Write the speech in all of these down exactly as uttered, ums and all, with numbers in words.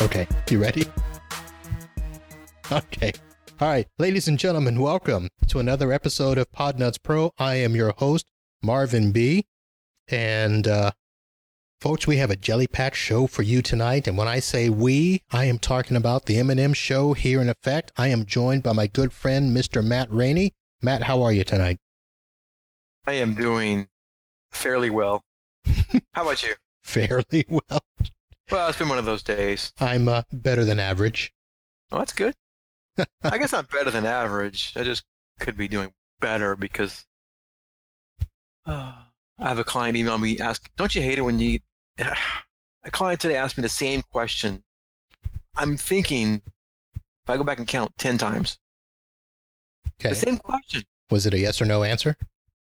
Okay, you ready? Okay. All right, ladies and gentlemen, welcome to another episode of Podnuts Pro. I am your host, Marvin B. And, uh, folks, we have a Jelly Patch show for you tonight. And when I say we, I am talking about the M and M show here in effect. I am joined by my good friend, Mister Matt Rainey. Matt, how are you tonight? I am doing fairly well. How about you? Fairly well. Well, it's been one of those days. I'm uh, better than average. Oh, that's good. I guess I'm better than average. I just could be doing better because uh, I have a client email me ask, don't you hate it when you... A client today asked me the same question. I'm thinking, if I go back and count ten times, Okay. the same question. Was it a yes or no answer?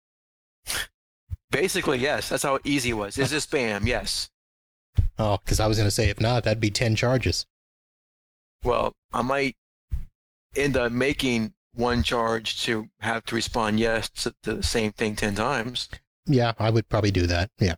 Basically, yes. That's how easy it was. Is this spam? Yes. Oh, because I was going to say, if not, that'd be ten charges. Well, I might end up making one charge to have to respond yes to the same thing ten times. Yeah, I would probably do that. Yeah.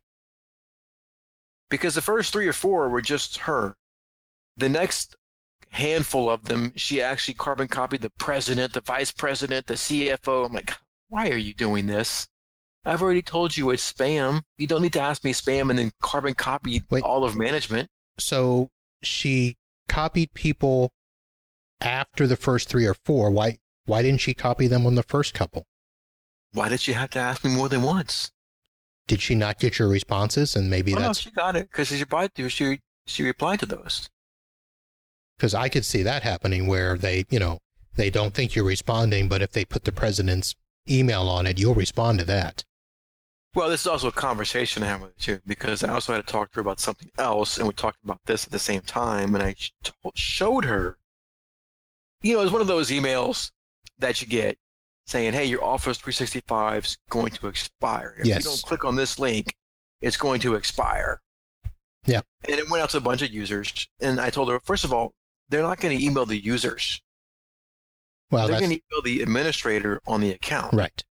Because the first three or four were just her. The next handful of them, she actually carbon copied the president, the vice president, the C F O. I'm like, why are you doing this? I've already told you it's spam. You don't need to ask me spam and then carbon copy Wait. all of management. So she copied people after the first three or four. Why why didn't she copy them on the first couple? Why did she have to ask me more than once? Did she not get your responses? And maybe Well, no, that's she got it because she replied to she she replied to those. because I could see that happening where they, you know, they don't think you're responding, but if they put the president's email on it, you'll respond to that. Well, this is also a conversation I had with her too, because I also had to talk to her about something else, and we talked about this at the same time, and I sh- showed her, you know, it's one of those emails that you get saying, hey, your Office three sixty-five is going to expire. If Yes. you don't click on this link, it's going to expire. Yeah. And it went out to a bunch of users, and I told her, first of all, they're not going to email the users. Well, they're that's going to email the administrator on the account. right.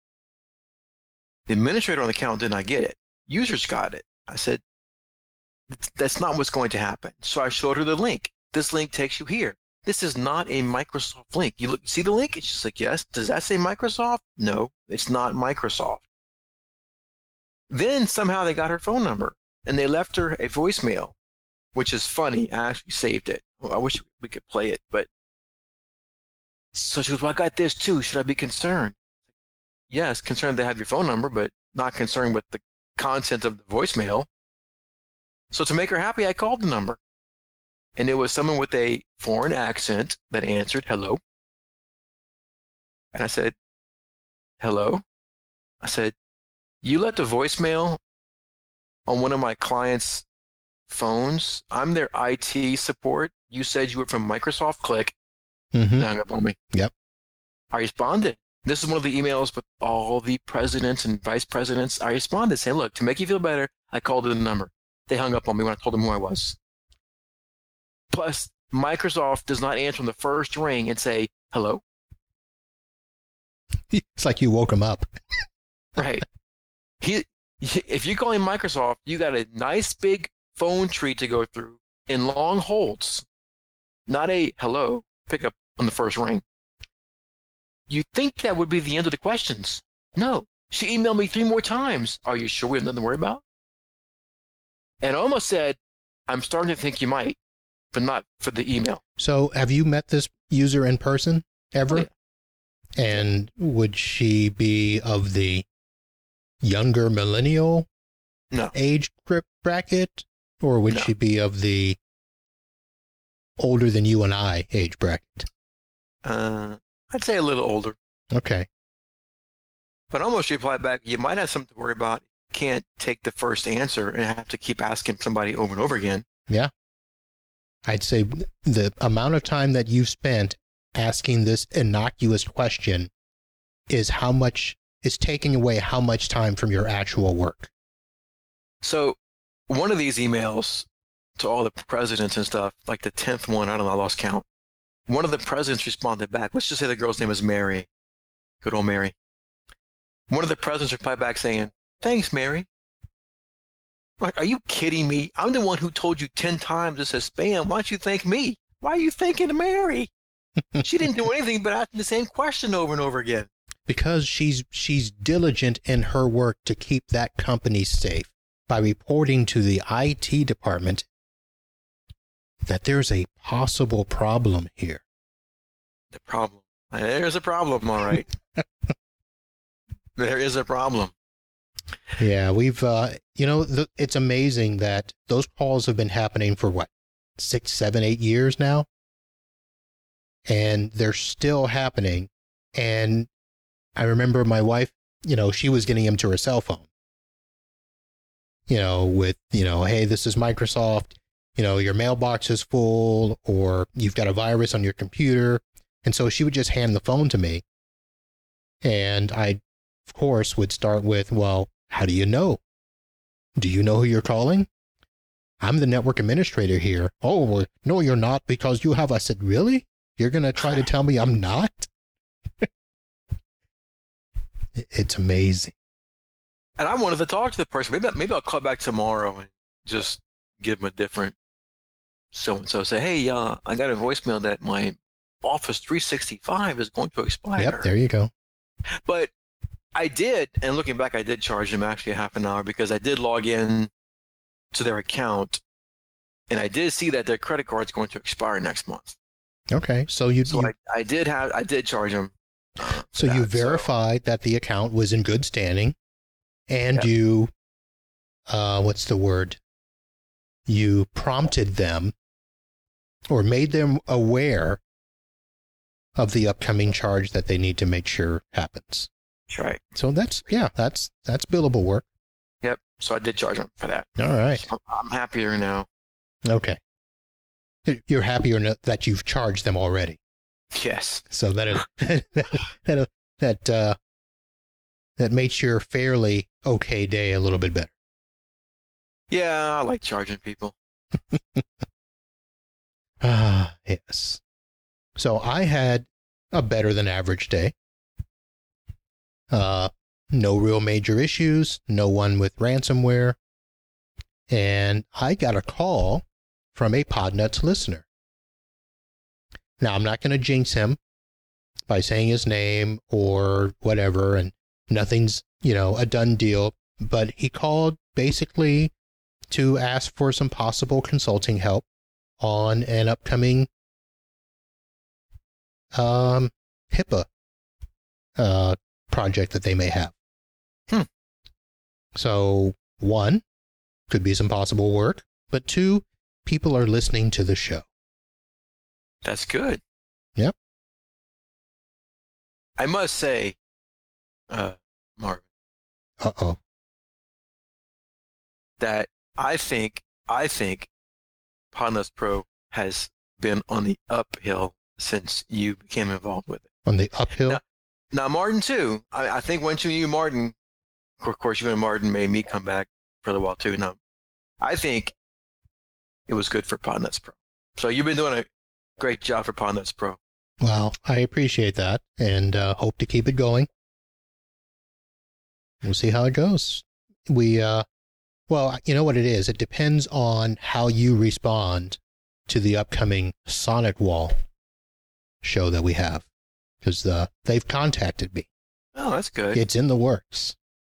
The administrator on the account did not get it. Users got it. I said, that's not what's going to happen. So I showed her the link. This link takes you here. This is not a Microsoft link. You look, see the link? And she's like, yes. Does that say Microsoft? No, it's not Microsoft. Then somehow they got her phone number and they left her a voicemail, which is funny. I actually saved it. Well, I wish we could play it, but so she goes, well, I got this too. Should I be concerned? Yes, concerned they have your phone number, but not concerned with the content of the voicemail. So to make her happy, I called the number. And it was someone with a foreign accent that answered, hello. And I said, hello? I said, you left a voicemail on one of my clients' phones. I'm their I T support. You said you were from Microsoft. Click. Mm-hmm. Hung up on me. Yep. I responded. This is one of the emails with all the presidents and vice presidents. I responded saying, look, to make you feel better, I called the number. They hung up on me when I told them who I was. Plus, Microsoft does not answer on the first ring and say, hello. It's like you woke him up. Right. He, if you call him Microsoft, you got a nice big phone tree to go through in long holds, not a hello pick up on the first ring. You'd think that would be the end of the questions. No. She emailed me three more times. Are you sure we have nothing to worry about? And I almost said, I'm starting to think you might, but not for the email. So have you met this user in person ever? Oh, yeah. And would she be of the younger millennial No. age group bracket? Or would No. she be of the older than you and I age bracket? Uh, I'd say a little older. Okay. But I almost replied back, you might have something to worry about. Can't take the first answer and have to keep asking somebody over and over again. Yeah. I'd say the amount of time that you've spent asking this innocuous question is how much is taking away how much time from your actual work. So one of these emails to all the presidents and stuff, like the tenth one, I don't know, I lost count. One of the presidents responded back. Let's just say the girl's name is Mary. Good old Mary. One of the presidents replied back saying, thanks, Mary. Like, are you kidding me? I'm the one who told you ten times this is spam. Why don't you thank me? Why are you thanking Mary? She didn't do anything but ask the same question over and over again. Because she's she's diligent in her work to keep that company safe by reporting to the I T department that there's a possible problem here. The problem. There's a problem, all right. There is a problem. Yeah, we've, uh, you know, th- it's amazing that those calls have been happening for what, six, seven, eight years now? And they're still happening. And I remember my wife, you know, she was getting them to her cell phone. You know, with, you know, hey, this is Microsoft, you know, your mailbox is full, or you've got a virus on your computer. And so she would just hand the phone to me. And I, of course, would start with, well, how do you know? Do you know who you're calling? I'm the network administrator here. Oh, well, no, you're not because you have. I said, really? You're going to try to tell me I'm not? It's amazing. And I wanted to talk to the person. Maybe, maybe I'll call back tomorrow and just give them a different so-and-so. Say, hey, uh, I got a voicemail that my Office three sixty-five is going to expire. Yep, there you go. But I did, and looking back, I did charge them actually a half an hour because I did log in to their account, and I did see that their credit card is going to expire next month. Okay, so you. So you, I, I did have, I did charge them. Uh, so that, you verified so. that the account was in good standing, and Yep. you, uh, what's the word? You prompted them, or made them aware of the upcoming charge that they need to make sure happens. That's right. So that's, yeah, that's, that's billable work. Yep. So I did charge them for that. All right. So I'm happier now. Okay. You're happier that you've charged them already. Yes. So that, is, that, that, uh, that makes your fairly okay day a little bit better. Yeah, I like charging people. Ah, yes. So I had a better than average day. Uh, no real major issues, no one with ransomware. And I got a call from a Podnuts listener. Now, I'm not going to jinx him by saying his name or whatever, and nothing's, you know, a done deal, but he called basically to ask for some possible consulting help on an upcoming um, HIPAA uh, project that they may have. Hmm. So, one, could be some possible work, but two, people are listening to the show. That's good. Yep. I must say, uh, Marvin, Uh-oh. that I think, I think Podnuts Pro has been on the uphill since you became involved with it. On the uphill? Now, now Martin, too. I, I think once you knew Martin, of course, you and Martin made me come back for a little while, too. Now, I think it was good for Podnuts Pro. So you've been doing a great job for Podnuts Pro. Well, I appreciate that and uh, hope to keep it going. We'll see how it goes. We, uh, well, you know what it is? It depends on how you respond to the upcoming Sonic Wall show that we have, because uh, they've contacted me. Oh, that's good. It's in the works.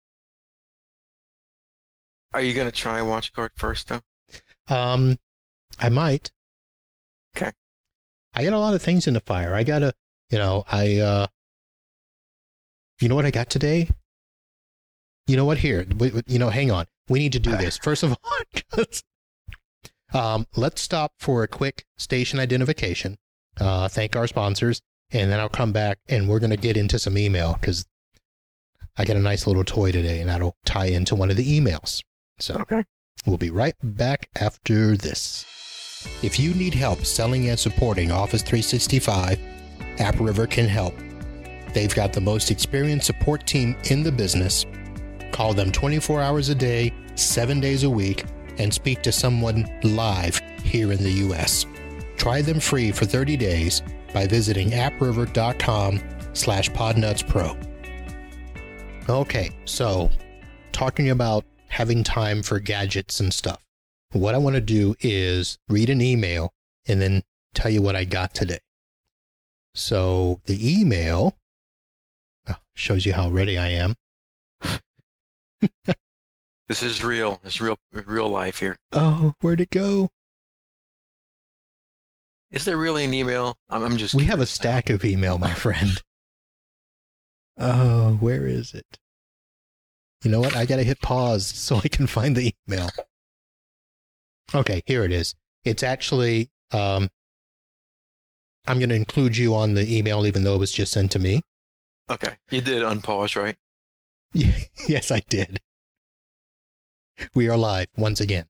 Are you going to try WatchGuard first, though? Um, I might. Okay. I got a lot of things in the fire. I got to, you know, I, uh, you know what I got today? You know what? Here, you know, hang on. We need to do this. First of all, um, let's stop for a quick station identification. Uh, thank our sponsors, and then I'll come back and we're going to get into some email because I got a nice little toy today and that'll tie into one of the emails. So okay. We'll be right back after this. If you need help selling and supporting Office three sixty-five, AppRiver can help. They've got the most experienced support team in the business. Call them twenty-four hours a day, seven days a week, and speak to someone live here in the U S. Try them free for thirty days by visiting appriver.com slash podnutspro. Okay, so talking about having time for gadgets and stuff. What I want to do is read an email and then tell you what I got today. So the email oh, shows you how ready I am. This is real. It's real, real life here. Oh, where'd it go? Is there really an email? I'm, I'm just. We have a stack of email, my friend. Oh, where is it? You know what? I gotta hit pause so I can find the email. Okay, here it is. It's actually, um, I'm going to include you on the email even though it was just sent to me. Okay. You did unpause, right? Yes, I did. We are live once again.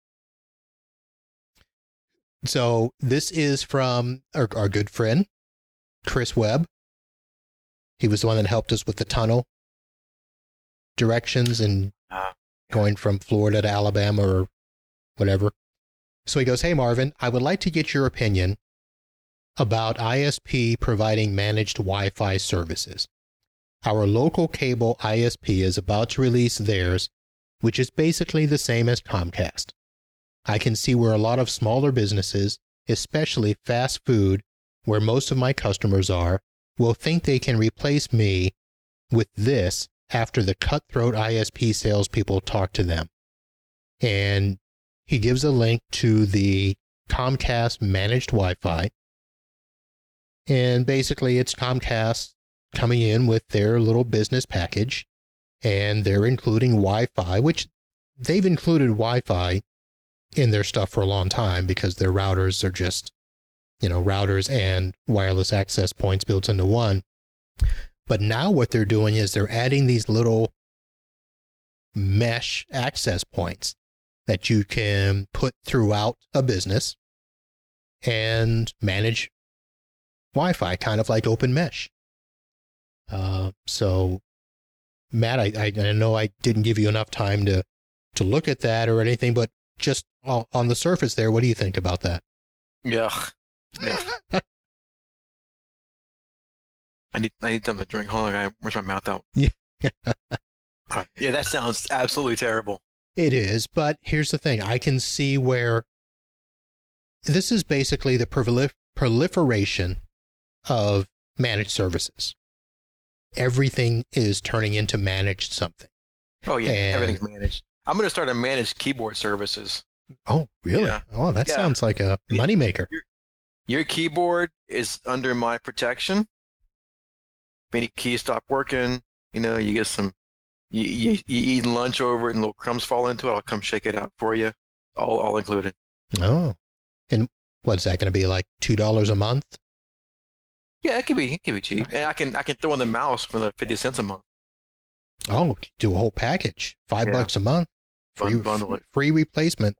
So this is from our, our good friend, Chris Webb. He was the one that helped us with the tunnel directions and uh, going from Florida to Alabama or whatever. So he goes, hey, Marvin, I would like to get your opinion about I S P providing managed Wi-Fi services. Our local cable I S P is about to release theirs, which is basically the same as Comcast. I can see where a lot of smaller businesses, especially fast food, where most of my customers are, will think they can replace me with this after the cutthroat I S P salespeople talk to them. And he gives a link to the Comcast managed Wi-Fi. And basically it's Comcast coming in with their little business package, and they're including Wi-Fi, which they've included Wi-Fi in their stuff for a long time because their routers are just, you know, routers and wireless access points built into one. But now what they're doing is they're adding these little mesh access points that you can put throughout a business and manage Wi-Fi, kind of like Open Mesh. Uh, so, Matt, I, I, I know I didn't give you enough time to, to look at that or anything, but just on, on the surface there, what do you think about that? Yeah. yeah. I need I need something to drink. Hold on, I where's my mouth out? Yeah. uh, yeah, that sounds absolutely terrible. It is, but here's the thing. I can see where this is basically the prolif- proliferation of managed services. Everything is turning into managed something. Oh, yeah, and, everything's managed. I'm going to start a managed keyboard services. Oh, really? Yeah. Oh, that yeah. sounds like a moneymaker. Your, your keyboard is under my protection. If any keys stop working, you know, you get some, you, you, you eat lunch over it and little crumbs fall into it, I'll come shake it out for you, all all included. Oh, and what's that going to be, like two dollars a month? Yeah, it could be, it could be cheap. And I can I can throw in the mouse for the fifty cents a month. Oh, do a whole package, five yeah. bucks a month, free, bundle it. free replacement.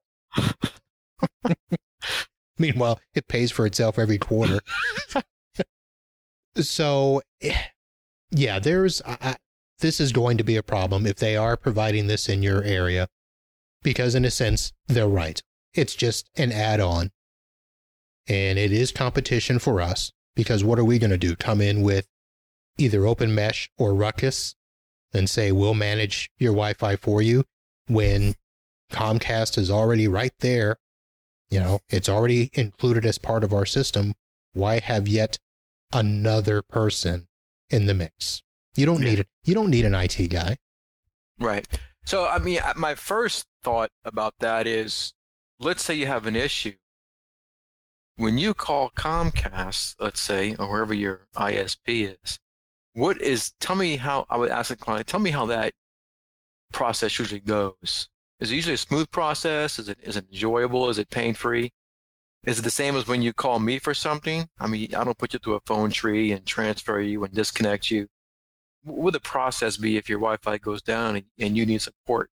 Meanwhile, it pays for itself every quarter. So, yeah, there's uh, this is going to be a problem if they are providing this in your area, because in a sense, they're right. It's just an add-on, and it is competition for us, because what are we going to do? Come in with either Open Mesh or Ruckus and say, we'll manage your Wi-Fi for you, when Comcast is already right there. You know, it's already included as part of our system. Why have yet another person in the mix? You don't need it. You don't need an I T guy. Right. So, I mean, my first thought about that is, let's say you have an issue. When you call Comcast, let's say, or wherever your I S P is, what is, tell me how, I would ask the client, tell me how that process usually goes. Is it usually a smooth process? Is it is it enjoyable? Is it pain-free? Is it the same as when you call me for something? I mean, I don't put you through a phone tree and transfer you and disconnect you. What would the process be if your Wi-Fi goes down and, and you need support?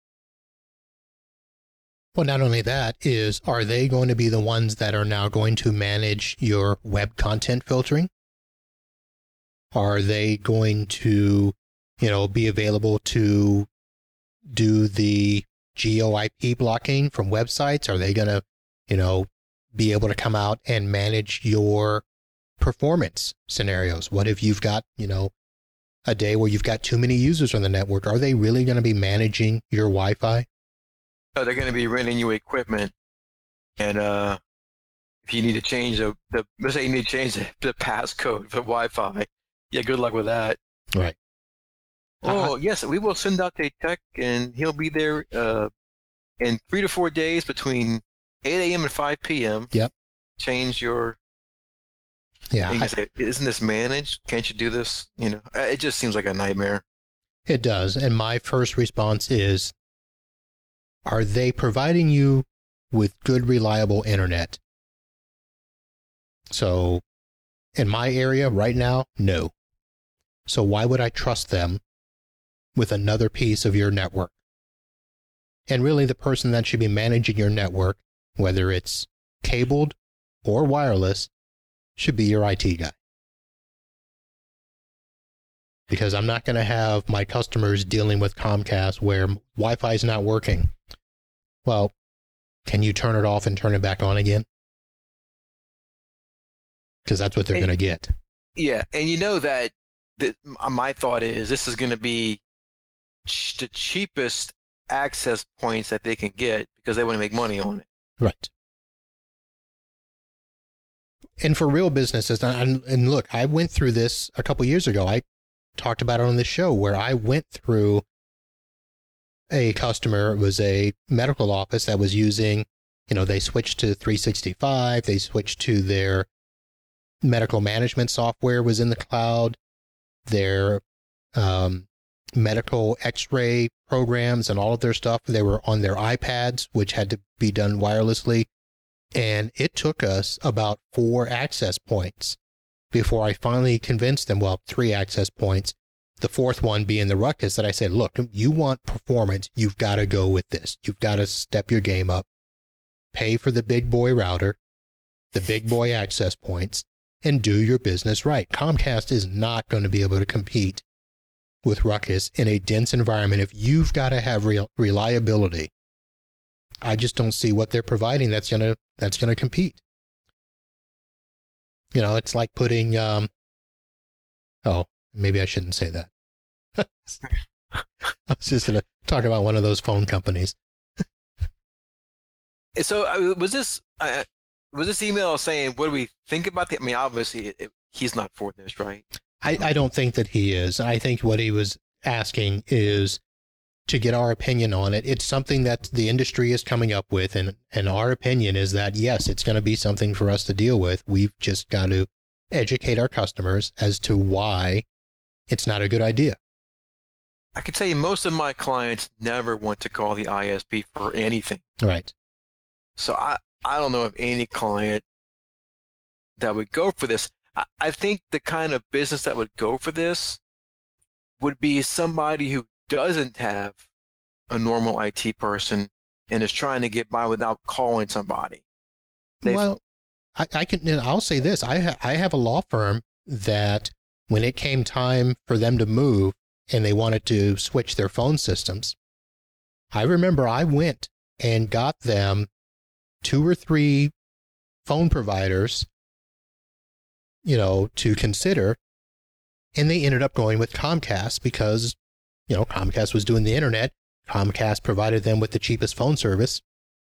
Well, not only that, is are they going to be the ones that are now going to manage your web content filtering? Are they going to, you know, be available to do the geo I P blocking from websites? Are they going to, you know, be able to come out and manage your performance scenarios? What if you've got, you know, a day where you've got too many users on the network? Are they really going to be managing your Wi-Fi? No, they're going to be renting you equipment, and uh, if you need to change the, the let's say you need to change the, the passcode for Wi-Fi, yeah, good luck with that. Right. Oh, Uh, yes, we will send out a tech, and he'll be there uh, in three to four days between eight a.m. and five p.m. Yep. Change your. yeah, You I- say, isn't this managed? Can't you do this? You know, uh, it just seems like a nightmare. it does. And my first response is, are they providing you with good, reliable internet? So in my area right now, no. So why would I trust them with another piece of your network? And really the person that should be managing your network, whether it's cabled or wireless, should be your I T guy. Because I'm not going to have my customers dealing with Comcast where Wi-Fi is not working. Well, can you turn it off and turn it back on again? Because that's what they're Hey. going to get. Yeah, and you know that, that my thought is this is going to be ch- the cheapest access points that they can get because they want to make money on it. Right. And for real businesses, and, and look, I went through this a couple years ago. I talked about it on the show where I went through a customer. It was a medical office that was using, you know, they switched to three sixty-five. They switched to their medical management software was in the cloud. Their um, medical x-ray programs and all of their stuff, they were on their iPads, which had to be done wirelessly. And it took us about four access points before I finally convinced them, well, three access points, the fourth one being the Ruckus, that I said, look, you want performance, you've got to go with this. You've got to step your game up, pay for the big boy router, the big boy access points, and do your business right. Comcast is not going to be able to compete with Ruckus in a dense environment if you've got to have real reliability. I just don't see what they're providing that's gonna that's gonna compete. You know, it's like putting um oh, maybe I shouldn't say that. I was just gonna talk about one of those phone companies. So uh, was this uh, was this email saying what do we think about the? I mean, obviously it, it, he's not for this, right? I, I don't think that he is. I think what he was asking is to get our opinion on it. It's something that the industry is coming up with, and, and our opinion is that, yes, it's going to be something for us to deal with. We've just got to educate our customers as to why it's not a good idea. I can tell you most of my clients never want to call the I S P for anything. Right. So I, I don't know of any client that would go for this. I, I think the kind of business that would go for this would be somebody who doesn't have a normal I T person and is trying to get by without calling somebody. They've- Well, I, I can. I'll say this: I ha- I have a law firm that when it came time for them to move and they wanted to switch their phone systems, I remember I went and got them two or three phone providers, you know, to consider, and they ended up going with Comcast because, you know, Comcast was doing the internet. Comcast provided them with the cheapest phone service.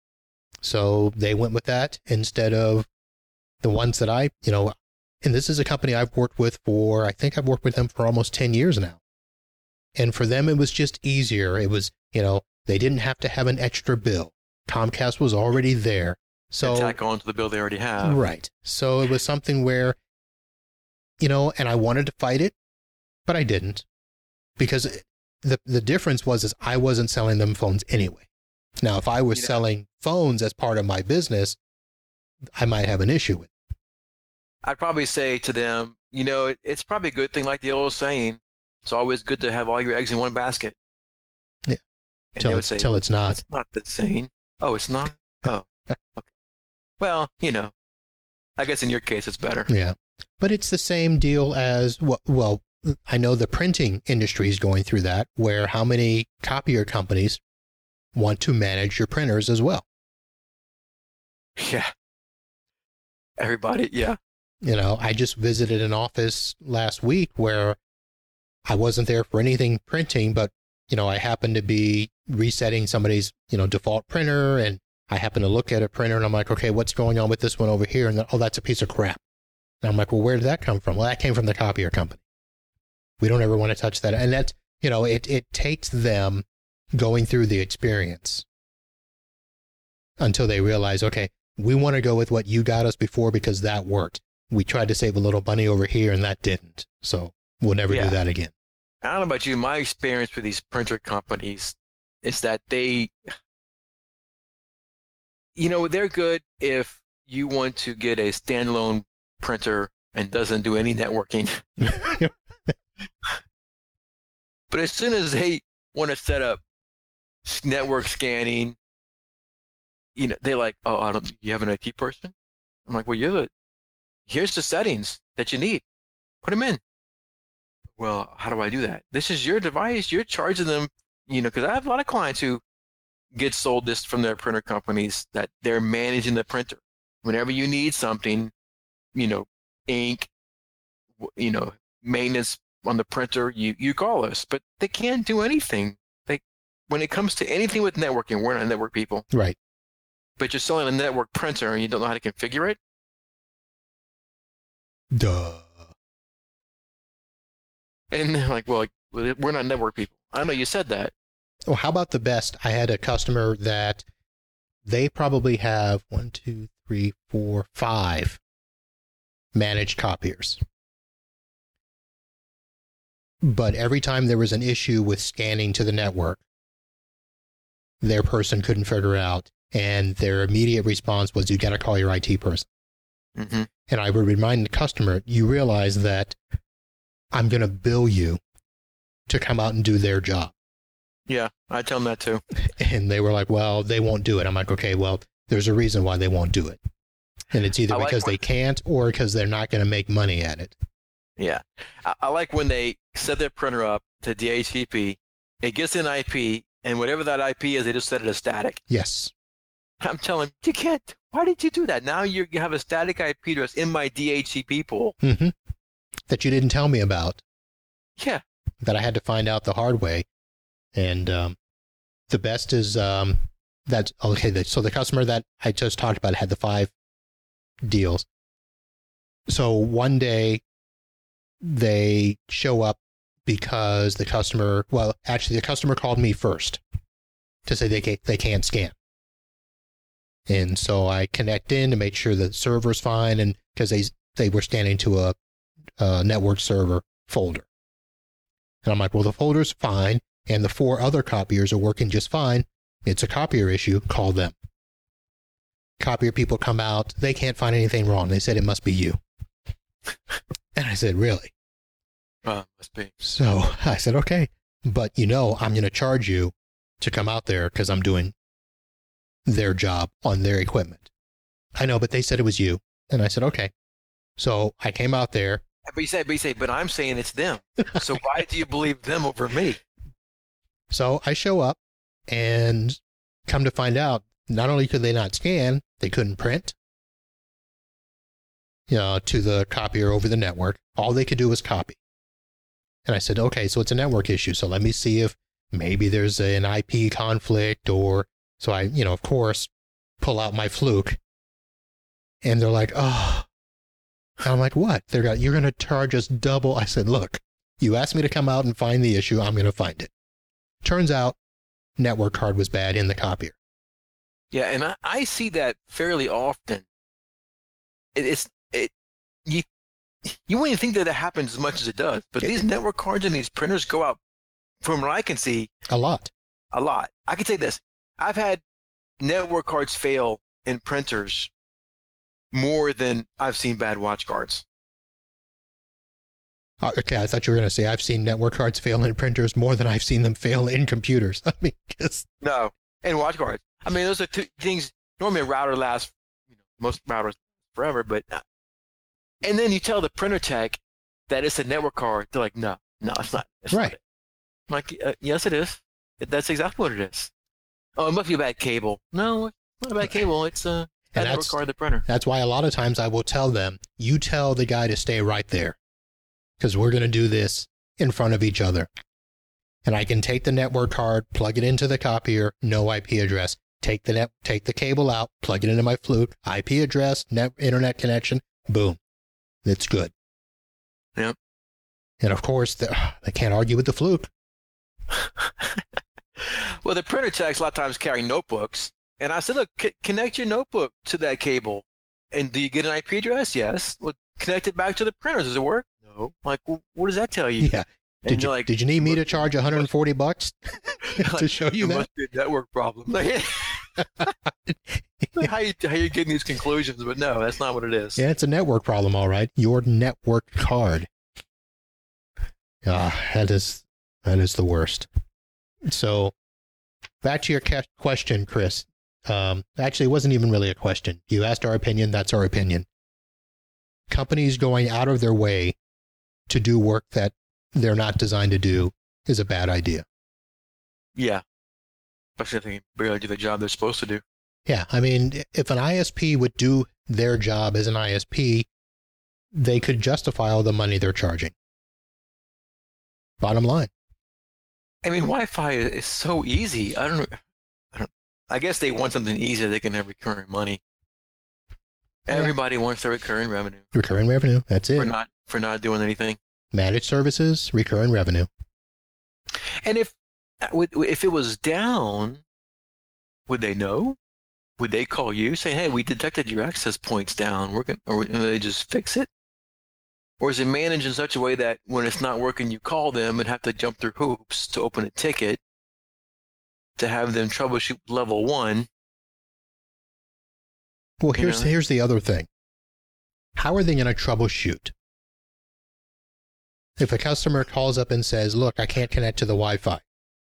So they went with that instead of the ones that I, you know, and this is a company I've worked with for, I think I've worked with them for almost ten years now. And for them, it was just easier. It was, you know, they didn't have to have an extra bill. Comcast was already there. So tack on to the bill they already have. Right. So it was something where, you know, and I wanted to fight it, but I didn't, because the the difference was is I wasn't selling them phones anyway. Now, if I was You know- selling phones as part of my business, I might have an issue with it. I'd probably say to them, you know, it, it's probably a good thing, like the old saying, it's always good to have all your eggs in one basket. Yeah. And Till they would it's, say, till it's not. that's not the saying. Oh, it's not? Oh, okay. Well, you know, I guess in your case, it's better. Yeah. But it's the same deal as, well, well, I know the printing industry is going through that, where how many copier companies want to manage your printers as well. Yeah. Everybody, yeah. You know, I just visited an office last week where I wasn't there for anything printing, but you know, I happen to be resetting somebody's, you know, default printer, and I happen to look at a printer and I'm like, okay, what's going on with this one over here? And then, oh, that's a piece of crap. And I'm like, well, where did that come from? Well, that came from the copier company. We don't ever want to touch that. And that's, you know, it, it takes them going through the experience until they realize, okay, we want to go with what you got us before because that worked. We tried to save a little money over here and that didn't. So we'll never yeah. do that again. I don't know about you. My experience with these printer companies is that they, you know, they're good if you want to get a standalone printer and doesn't do any networking. But as soon as they want to set up network scanning, you know, they're like, oh, I don't, you have an I T person? I'm like, well, you're the, here's the settings that you need. Put them in. Well, how do I do that? This is your device. You're charging them, you know, because I have a lot of clients who get sold this from their printer companies that they're managing the printer. Whenever you need something, you know, ink, you know, maintenance on the printer, you, you call us. But they can't do anything. They, when it comes to anything with networking, we're not network people. Right. But you're selling a network printer and you don't know how to configure it? Duh. And they're like, well, we're not network people. I know you said that. Well, how about the best? I had a customer that they probably have one, two, three, four, five managed copiers. But every time there was an issue with scanning to the network, their person couldn't figure it out. And their immediate response was, you got to call your I T person. Mm-hmm. And I would remind the customer, you realize that I'm going to bill you to come out and do their job. Yeah, I tell them that too. And they were like, well, they won't do it. I'm like, okay, well, there's a reason why they won't do it. And it's either like because when, they can't or because they're not going to make money at it. Yeah. I, I like when they set their printer up to D H C P, it gets an I P, and whatever that I P is, they just set it as static. Yes. I'm telling them, you can't. Why did you do that? Now you have a static I P address in my D H C P pool. Mm-hmm. That you didn't tell me about. Yeah. That I had to find out the hard way. And um, the best is um, that, okay, the, so the customer that I just talked about had the five deals. So one day they show up because the customer, well, actually the customer called me first to say they can't, they can't scan. And so I connect in to make sure the server's fine, and because they they were scanning to a, a network server folder. And I'm like, well, the folder's fine, and the four other copiers are working just fine. It's a copier issue. Call them. Copier people come out. They can't find anything wrong. They said it must be you. And I said, really? Uh, must be. So I said, okay, but you know, I'm going to charge you to come out there because I'm doing their job on their equipment. I know, but they said it was you. And I said, okay. So I came out there. But you say, but you say, but I'm saying it's them. So why do you believe them over me? So I show up and come to find out, not only could they not scan, they couldn't print, you know, to the copier over the network. All they could do was copy. And I said, okay, so it's a network issue. So let me see if maybe there's an I P conflict, or so I, you know, of course, pull out my Fluke. And they're like, oh. And I'm like, what? They're like, you're going to charge us double. I said, look, you asked me to come out and find the issue. I'm going to find it. Turns out network card was bad in the copier. Yeah, and I, I see that fairly often. It, it's it you you wouldn't think that it happens as much as it does, but these network cards and these printers go out, from what I can see, a lot. A lot. I can say this: I've had network cards fail in printers more than I've seen bad watch guards. Uh, okay, I thought you were going to say I've seen network cards fail in printers more than I've seen them fail in computers. I mean, cause... no, and watch guards. I mean, those are two things. Normally, a router lasts, you know, most routers forever, but uh, and then you tell the printer tech that it's a network card. They're like, no, no, it's not. It's right. Not it. I'm like, uh, yes, it is. That's exactly what it is. Oh, it must be a bad cable. No, it's not a bad cable. It's a bad network card, the printer. That's why a lot of times I will tell them, you tell the guy to stay right there, because we're going to do this in front of each other. And I can take the network card, plug it into the copier, no I P address. Take the net, take the cable out, plug it into my flute, I P address, net, internet connection, boom. It's good. Yep. And of course, they can't argue with the flute. Well, the printer techs a lot of times carry notebooks. And I said, look, c- connect your notebook to that cable. And do you get an I P address? Yes. Well, connect it back to the printer. Does it work? No. Like, well, what does that tell you? Yeah. And Did you, like, did you need me to charge one hundred forty bucks to show you it that? must be a network problem. Like, how, you, how you getting these conclusions? But no, that's not what it is. Yeah, it's a network problem, all right. Your network card. Ah, that is that is the worst. So, back to your ca- question, Chris. Um, actually, it wasn't even really a question. You asked our opinion. That's our opinion. Companies going out of their way to do work that they're not designed to do is a bad idea. Yeah. Especially if they barely do the job they're supposed to do. Yeah, I mean, if an I S P would do their job as an I S P, they could justify all the money they're charging. Bottom line. I mean, Wi-Fi is so easy. I don't know. I don't. I guess they want something easy they can have recurring money. Everybody yeah. wants their recurring revenue. Recurring revenue. That's it. For not for not doing anything. Managed services, recurring revenue. And if if it was down, would they know? Would they call you, say, "Hey, we detected your access points down. We're gonna," or would they just fix it? Or is it managed in such a way that when it's not working, you call them and have to jump through hoops to open a ticket to have them troubleshoot level one? Well, here's here's the other thing. How are they going to troubleshoot? If a customer calls up and says, "Look, I can't connect to the Wi-Fi."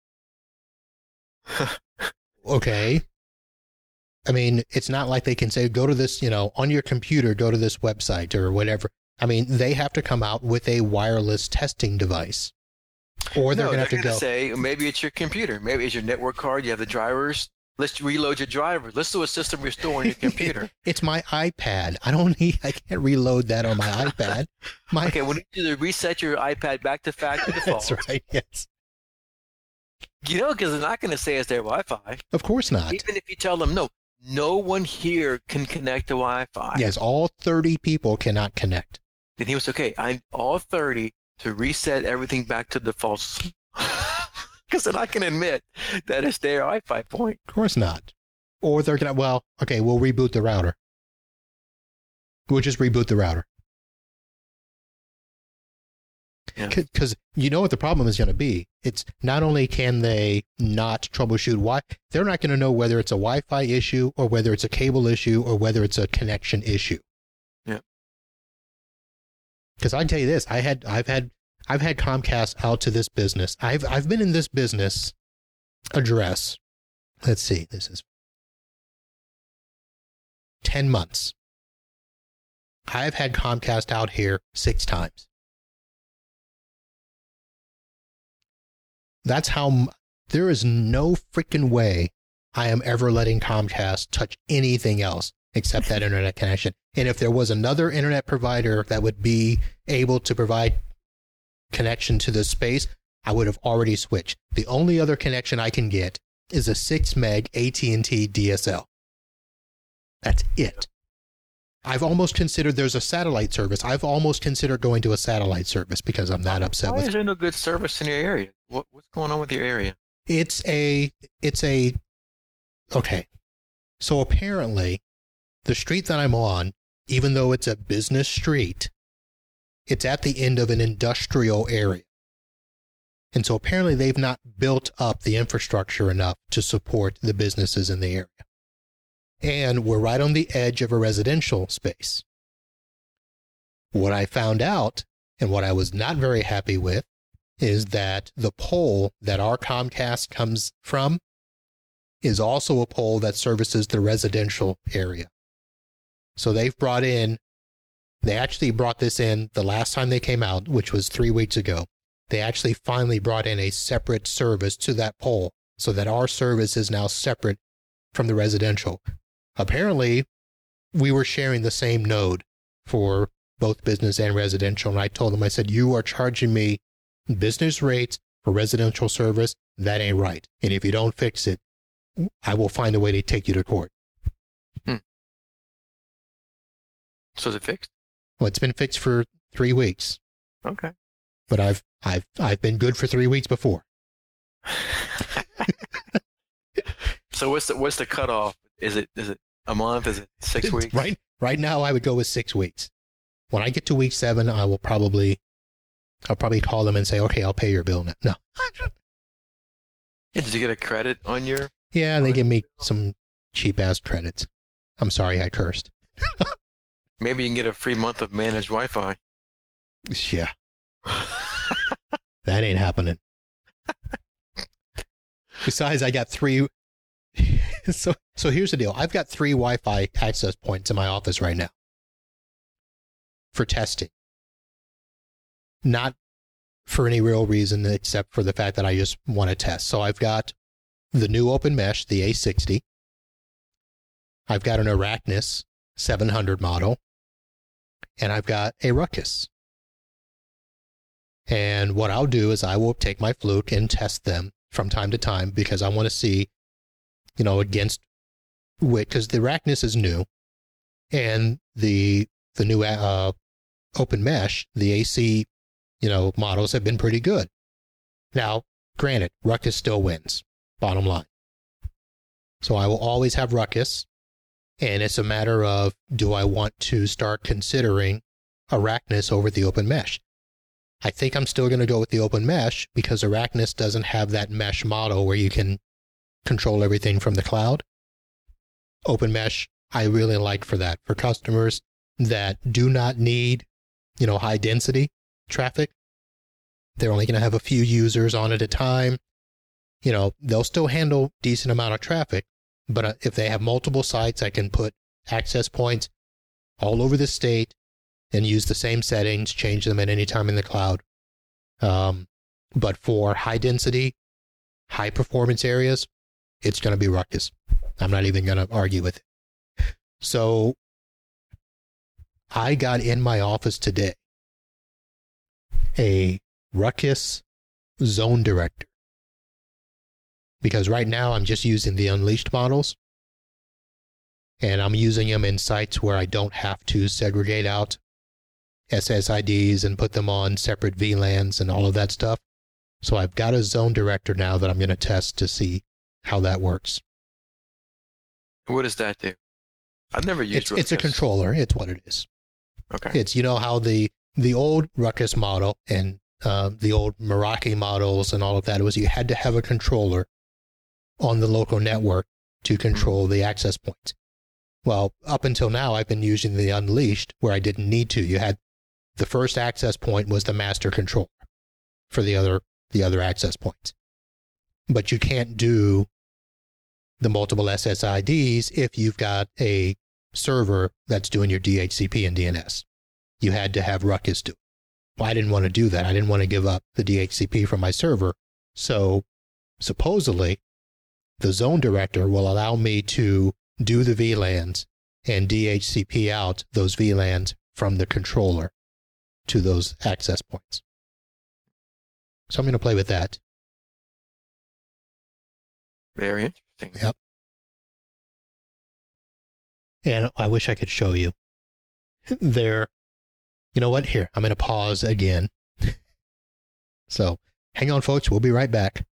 Okay. I mean, it's not like they can say, "Go to this, you know, on your computer, go to this website," or whatever. I mean, they have to come out with a wireless testing device. Or they're no, going to have to gonna go. say, maybe it's your computer. Maybe it's your network card. You have the drivers. Let's reload your drivers. Let's do a system restore on your computer. It's my iPad. I don't need, I can't reload that on my iPad. My, okay, we need you to reset your iPad back to factory default. That's right, yes. You know, because they're not going to say it's their Wi-Fi. Of course not. Even if you tell them, no, no one here can connect to Wi-Fi. Yes, all thirty people cannot connect. Then he was, okay, I'm all thirty to reset everything back to default. Because then I can admit that it's their Wi-Fi point. Of course not. Or they're going to, well, okay, we'll reboot the router. We'll just reboot the router. Because yeah. You know what the problem is going to be. It's not only can they not troubleshoot why, they're not going to know whether it's a Wi-Fi issue or whether it's a cable issue or whether it's a connection issue. Yeah. Because I can tell you this, I had, I've had, I've had Comcast out to this business. I've, I've been in this business address. Let's see, this is ten months. I've had Comcast out here six times. That's how, there is no freaking way I am ever letting Comcast touch anything else except that internet connection. And if there was another internet provider that would be able to provide connection to this space, I would have already switched. The only other connection I can get is a six meg A T and T D S L. That's it. I've almost considered there's a satellite service. I've almost considered going to a satellite service because I'm that upset Why with it. Why is there no good service in your area? What, what's going on with your area? It's a, it's a, okay. So apparently the street that I'm on, even though it's a business street, it's at the end of an industrial area. And so apparently they've not built up the infrastructure enough to support the businesses in the area. And we're right on the edge of a residential space. What I found out, and what I was not very happy with, is that the pole that our Comcast comes from is also a pole that services the residential area. So they've brought in, they actually brought this in the last time they came out, which was three weeks ago. They actually finally brought in a separate service to that pole so that our service is now separate from the residential. Apparently, we were sharing the same node for both business and residential. And I told them, I said, you are charging me business rates for residential service, that ain't right. And if you don't fix it, I will find a way to take you to court. Hmm. So is it fixed? Well, it's been fixed for three weeks. Okay. But I've I've I've been good for three weeks before. So what's the what's the cutoff? Is it is it a month? Is it six weeks? Right right now, I would go with six weeks. When I get to week seven, I will probably I'll probably call them and say, okay, I'll pay your bill now. No. Yeah, did you get a credit on your? Yeah, they give me some cheap ass credits. I'm sorry, I cursed. Maybe you can get a free month of managed Wi-Fi. Yeah. That ain't happening. Besides, I got three. so, so here's the deal. I've got three Wi-Fi access points in my office right now for testing. Not for any real reason except for the fact that I just want to test. So I've got the new Open Mesh, the A sixty. I've got an Arachnus seven hundred model. And I've got a Ruckus. And what I'll do is I will take my Fluke and test them from time to time because I want to see, you know, against which, because the Arachnus is new and the the new uh, Open Mesh, the A C, you know, models have been pretty good. Now, granted, Ruckus still wins, bottom line. So I will always have Ruckus, and it's a matter of, do I want to start considering Arachnus over the Open Mesh? I think I'm still going to go with the Open Mesh because Arachnus doesn't have that mesh model where you can control everything from the cloud. Open Mesh, I really like for that, for customers that do not need, you know, high density traffic. They're only going to have a few users on at a time. You know, they'll still handle decent amount of traffic, but uh, if they have multiple sites, I can put access points all over the state and use the same settings, change them at any time in the cloud. Um, but for high density, high performance areas, it's going to be Ruckus. I'm not even going to argue with it. So I got in my office today a Ruckus Zone Director, because right now I'm just using the Unleashed models, and I'm using them in sites where I don't have to segregate out S S I Ds and put them on separate V LANs and all of that stuff. So I've got a Zone Director now that I'm going to test to see how that works. What does that do? I've never used it's, Ruckus. It's a controller. It's what it is. Okay. It's, you know, how the, the old Ruckus model and uh, the old Meraki models and all of that, it was you had to have a controller on the local network to control the access points. Well, up until now, I've been using the Unleashed where I didn't need to. You had the first access point was the master controller for the other the other access points. But you can't do the multiple S S I Ds if you've got a server that's doing your D H C P and D N S. You had to have Ruckus do it. Well, I didn't want to do that. I didn't want to give up the D H C P from my server. So supposedly, the Zone Director will allow me to do the V LANs and D H C P out those V LANs from the controller to those access points. So I'm going to play with that. Very interesting. Yep. And I wish I could show you. There, you know what? Here, I'm going to pause again. So hang on, folks. We'll be right back.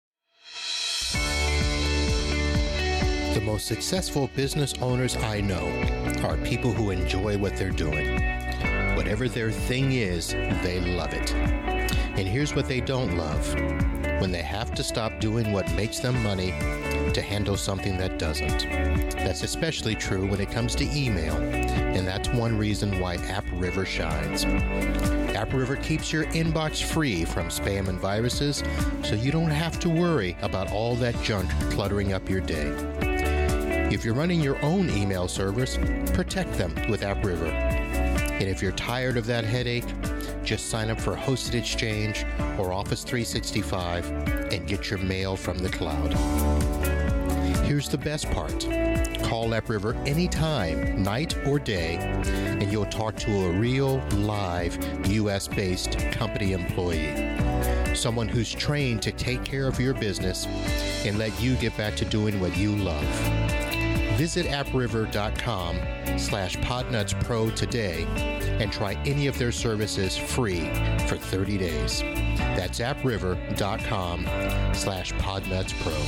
The most successful business owners I know are people who enjoy what they're doing. Whatever their thing is, they love it. And here's what they don't love: when they have to stop doing what makes them money to handle something that doesn't. That's especially true when it comes to email, and that's one reason why AppRiver shines. AppRiver keeps your inbox free from spam and viruses, so you don't have to worry about all that junk cluttering up your day. If you're running your own email servers, protect them with AppRiver. And if you're tired of that headache, just sign up for Hosted Exchange or Office three sixty-five and get your mail from the cloud. Here's the best part. Call AppRiver anytime, night or day, and you'll talk to a real, live, U S-based company employee. someone who's trained to take care of your business and let you get back to doing what you love. Visit appriver.com slash podnutspro today and try any of their services free for thirty days. That's appriver.com slash podnutspro.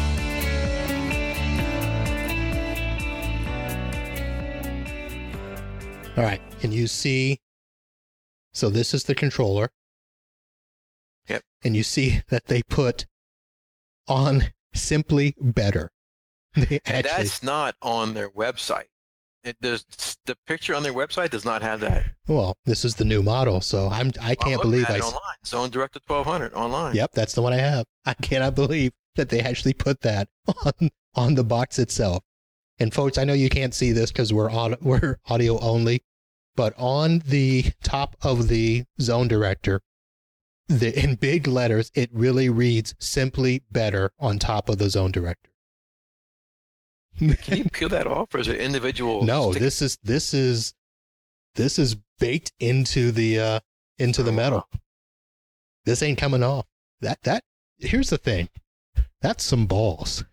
All right, can you see? So this is the controller. Yep. And you see that they put on Simply Better. They And actually, that's not on their website. It does, the picture on their website does not have that. well, this is the new model, so I'm I can't I'm looking believe at I. it s- online. Zone Director twelve hundred online. Yep, that's the one I have. I cannot believe that they actually put that on on the box itself. And folks, I know you can't see this because we're on we're audio only, but on the top of the Zone Director, the in big letters, it really reads Simply Better on top of the Zone Director. Can you peel that off, or is it individual? No, stick- this is this is this is baked into the uh into the Oh, metal. wow. This ain't coming off. That that here's the thing. That's some balls.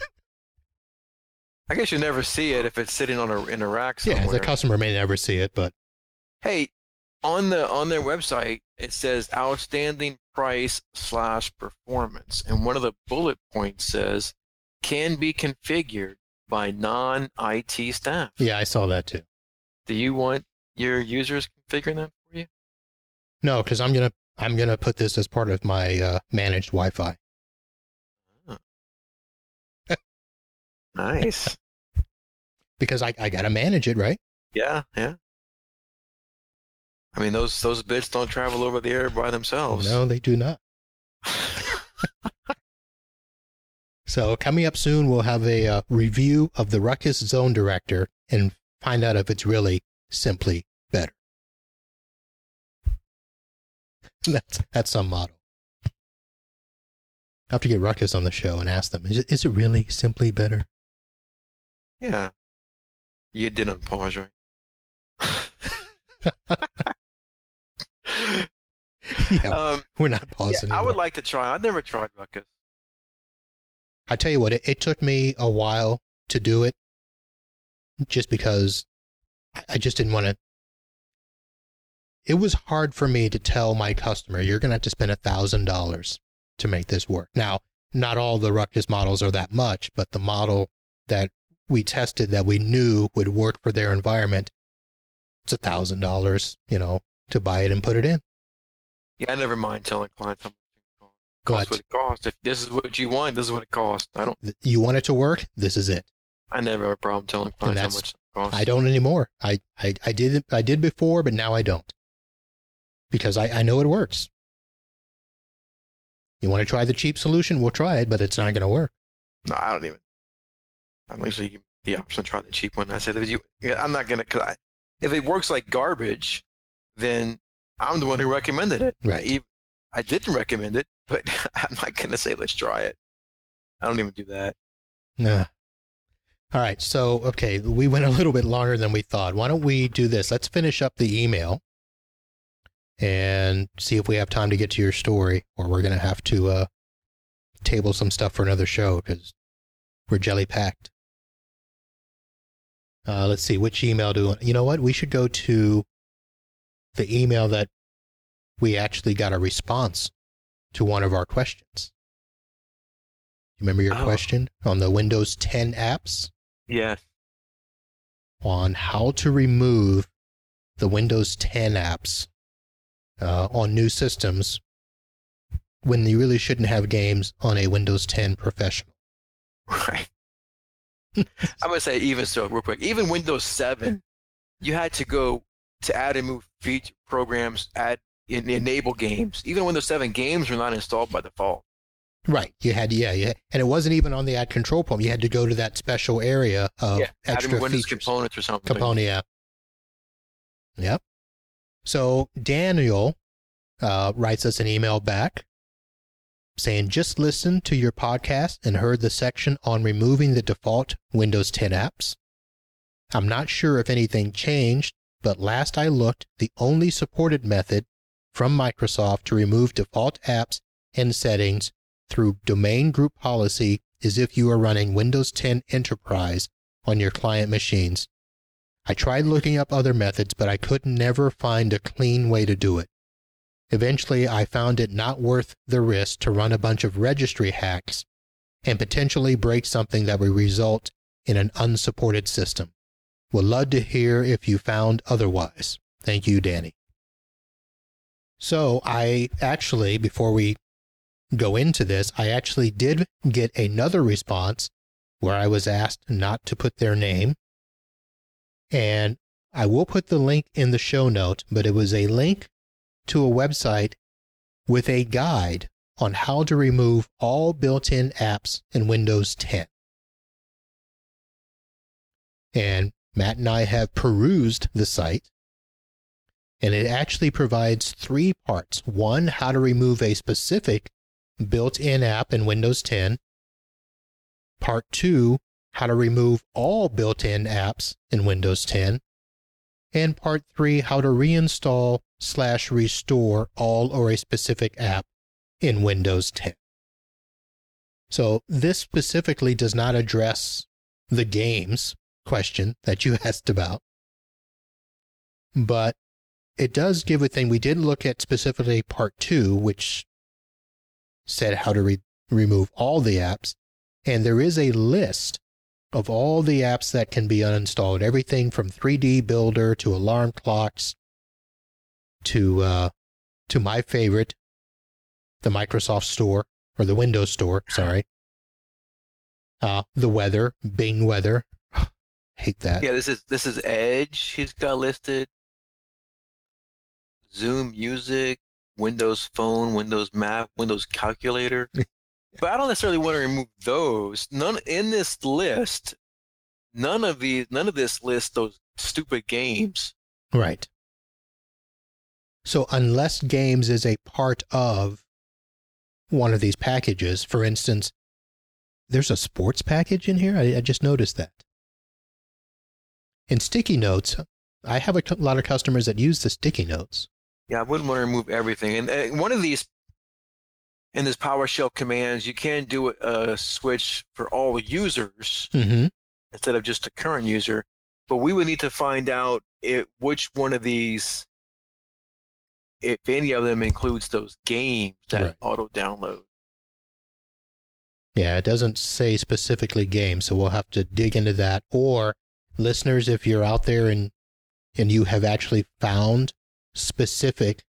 I guess you never see it if it's sitting on a in a rack somewhere. Yeah, the customer may never see it, but Hey, on the on their website it says outstanding price slash performance, and one of the bullet points says can be configured by non-I T staff. yeah, I saw that too. Do you want your users configuring that for you? No, because I'm gonna I'm gonna put this as part of my uh, managed Wi-Fi. Nice. Because I, I gotta manage it, right? Yeah, yeah. I mean, those those bits don't travel over the air by themselves. No, they do not. So coming up soon, we'll have a uh, review of the Ruckus Zone Director and find out if it's really simply better. That's that's some model. I'll have to get Ruckus on the show and ask them, is it, is it really simply better? Yeah. You didn't pause, right? Yeah, um, we're not yeah, pausing. I would anymore. like to try. I've never tried Ruckus. I tell you what, it, it took me a while to do it just because I- I just didn't want to. It was hard for me to tell my customer, you're going to have to spend a thousand dollars to make this work. Now, not all the Ruckus models are that much, but the model that we tested that we knew would work for their environment, it's a thousand dollars, you know, to buy it and put it in. Yeah, I never mind telling clients how much it costs. Costs But what it costs. If this is what you want, this is what it costs. I don't. th- you want it to work, this is it. I never have a problem telling clients how that's- much it costs. I don't anymore. I, I, I did it, I did before, but now I don't. Because I, I know it works. You want to try the cheap solution? We'll try it, but it's not going to work. No, I don't even. I'm usually give the option to try the cheap one. I said, if you, yeah, I'm not gonna. Cause I, if it works like garbage, then I'm the one who recommended it. Right. I, even- I didn't recommend it, but I'm not gonna say let's try it. I don't even do that. Nah. All right. So, okay, we went a little bit longer than we thought. Why don't we do this? Let's finish up the email and see if we have time to get to your story, or we're going to have to uh, table some stuff for another show because we're jelly packed. Uh, let's see, which email do you know what? We should go to the email that we actually got a response to one of our questions. Remember your Oh. question on the Windows ten apps Yes. on how to remove the Windows ten apps uh, on new systems when you really shouldn't have games on a Windows ten Professional. Right. I'm gonna say even so, real quick. Even Windows seven, you had to go to add and move feature programs, add en- enable games. Even Windows seven games were not installed by default. Right. You had, yeah, yeah. And it wasn't even on the add control point. You had to go to that special area of yeah, add and extra move Windows features. components or something. Component, yeah. Yep. So Daniel uh, writes us an email back saying, just listened to your podcast and heard the section on removing the default Windows ten apps. I'm not sure if anything changed, but last I looked, the only supported method from Microsoft to remove default apps and settings through domain group policy as if you are running Windows ten Enterprise on your client machines. I tried looking up other methods, but I could never find a clean way to do it. Eventually, I found it not worth the risk to run a bunch of registry hacks and potentially break something that would result in an unsupported system. Would love to hear if you found otherwise. Thank you, Danny. So I actually, before we go into this, I actually did get another response where I was asked not to put their name. And I will put the link in the show note, but it was a link to a website with a guide on how to remove all built-in apps in Windows ten. And Matt and I have perused the site, and it actually provides three parts. One, how to remove a specific built-in app in Windows ten. Part two, how to remove all built-in apps in Windows ten. And part three, how to reinstall slash restore all or a specific app in Windows ten. So this specifically does not address the games question that you asked about, but it does give a thing. We did look at specifically part two, which said how to re- remove all the apps, and there is a list of all the apps that can be uninstalled, everything from three D Builder to alarm clocks to uh, to my favorite, the Microsoft Store, or the Windows Store, sorry. Uh, the weather, Bing Weather. Hate that. Yeah, this is this is Edge. He's got listed. Zoom Music, Windows Phone, Windows Map, Windows Calculator. But I don't necessarily want to remove those. None in this list. None of these. None of this lists those stupid games. Right. So unless games is a part of one of these packages, for instance, there's a sports package in here. I, I just noticed that. In sticky notes, I have a lot of customers that use the sticky notes. Yeah, I wouldn't want to remove everything. And uh, one of these, in this PowerShell commands, you can do a switch for all users mm-hmm. instead of just a current user. But we would need to find out if, which one of these, if any of them includes those games that right. auto-download. Yeah, it doesn't say specifically games, so we'll have to dig into that. Or listeners, if you're out there and and you have actually found specific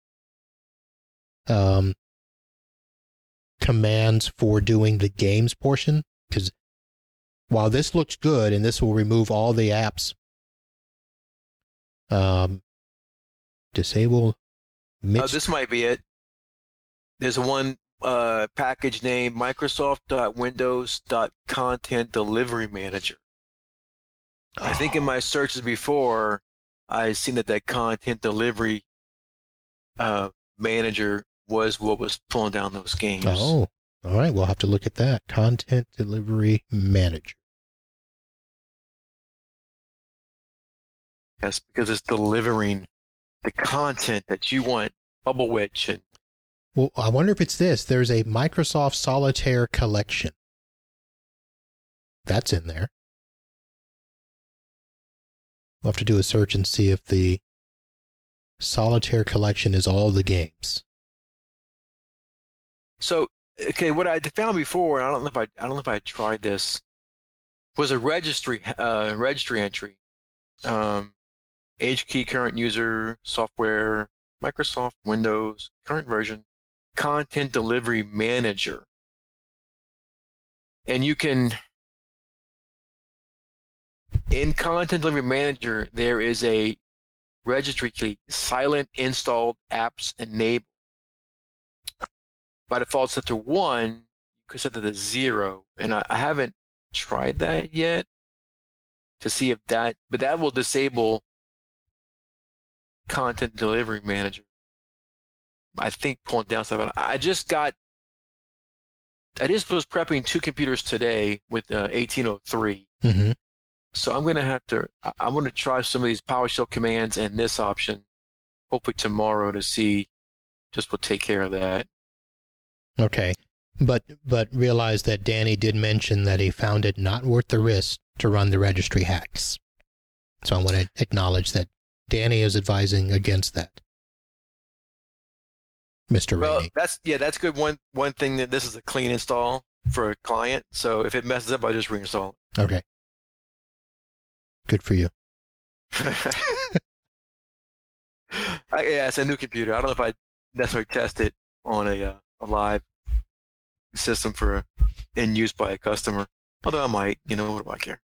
um, commands for doing the games portion, because while this looks good and this will remove all the apps, um, disable mix. Uh, this might be it. There's a one uh, package named Microsoft.Windows.Content Delivery Manager. Oh. I think in my searches before, I seen that that content delivery uh, manager was what was pulling down those games. Oh, all right. We'll have to look at that. Content Delivery Manager. Yes, because it's delivering the content that you want, Bubble Witch. And... Well, I wonder if it's this. There's a Microsoft Solitaire collection. That's in there. We'll have to do a search and see if the Solitaire collection is all the games. So, okay, what I found before, I don't know if I, I don't know if I tried this, was a registry, uh, registry entry. Um, H key, current user, software, Microsoft, Windows, current version, content delivery manager. And you can, in Content Delivery Manager, there is a registry key, silent installed apps enabled. By default, set to one. You could set that to zero. And I, I haven't tried that yet to see if that, but that will disable Content Delivery Manager. I think pulling down stuff. I just got, I just was prepping two computers today with uh, eighteen oh three. Mm-hmm. So I'm going to have to, I'm going to try some of these PowerShell commands and this option, hopefully tomorrow, to see just what take care of that. Okay. But but realize that Danny did mention that he found it not worth the risk to run the registry hacks. So I want to acknowledge that Danny is advising against that. Mister Well, Rainey. that's yeah, that's good. One one thing that this is a clean install for a client. So if it messes up, I just reinstall it. Okay. Good for you. I, yeah, it's a new computer. I don't know if I necessarily test it on a uh, a live system for in use by a customer. Although I might, you know, what do I care?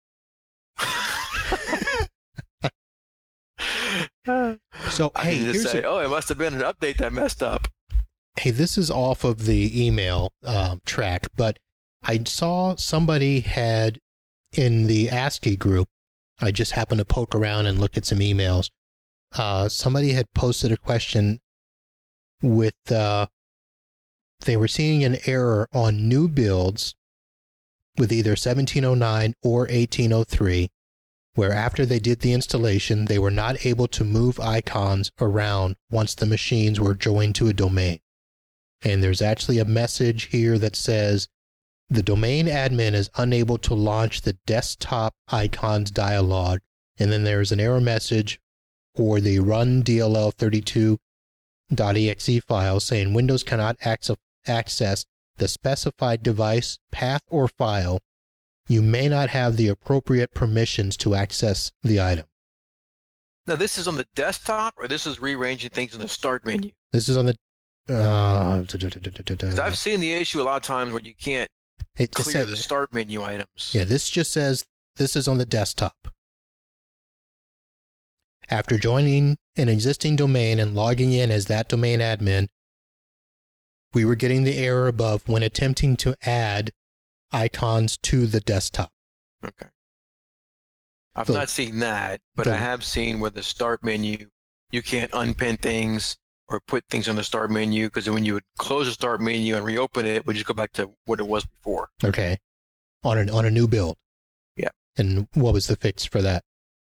So I hey, can just here's say, a, oh, it must have been an update that messed up. hey, this is off of the email um, track, but I saw somebody had in the ASCII group. I just happened to poke around and look at some emails. Uh, somebody had posted a question with uh, they were seeing an error on new builds with either seventeen oh nine or eighteen oh three, where after they did the installation, they were not able to move icons around once the machines were joined to a domain. And there's actually a message here that says, the domain admin is unable to launch the desktop icons dialog. And then there's an error message for the run D L L thirty-two dot E X E file saying Windows cannot access access the specified device, path, or file. You may not have the appropriate permissions to access the item. Now, this is on the desktop, or this is rearranging things in the start menu? This is on the... Uh, 'Cause I've seen the issue a lot of times where you can't it just clear said, the start menu items. yeah, this just says this is on the desktop. After joining an existing domain and logging in as that domain admin, we were getting the error above when attempting to add icons to the desktop. Okay. I've So- not seen that, but the- I have seen where the start menu, you can't unpin things or put things on the start menu, because when you would close the start menu and reopen it, it would just go back to what it was before. Okay. On a, on a new build. Yeah. And what was the fix for that?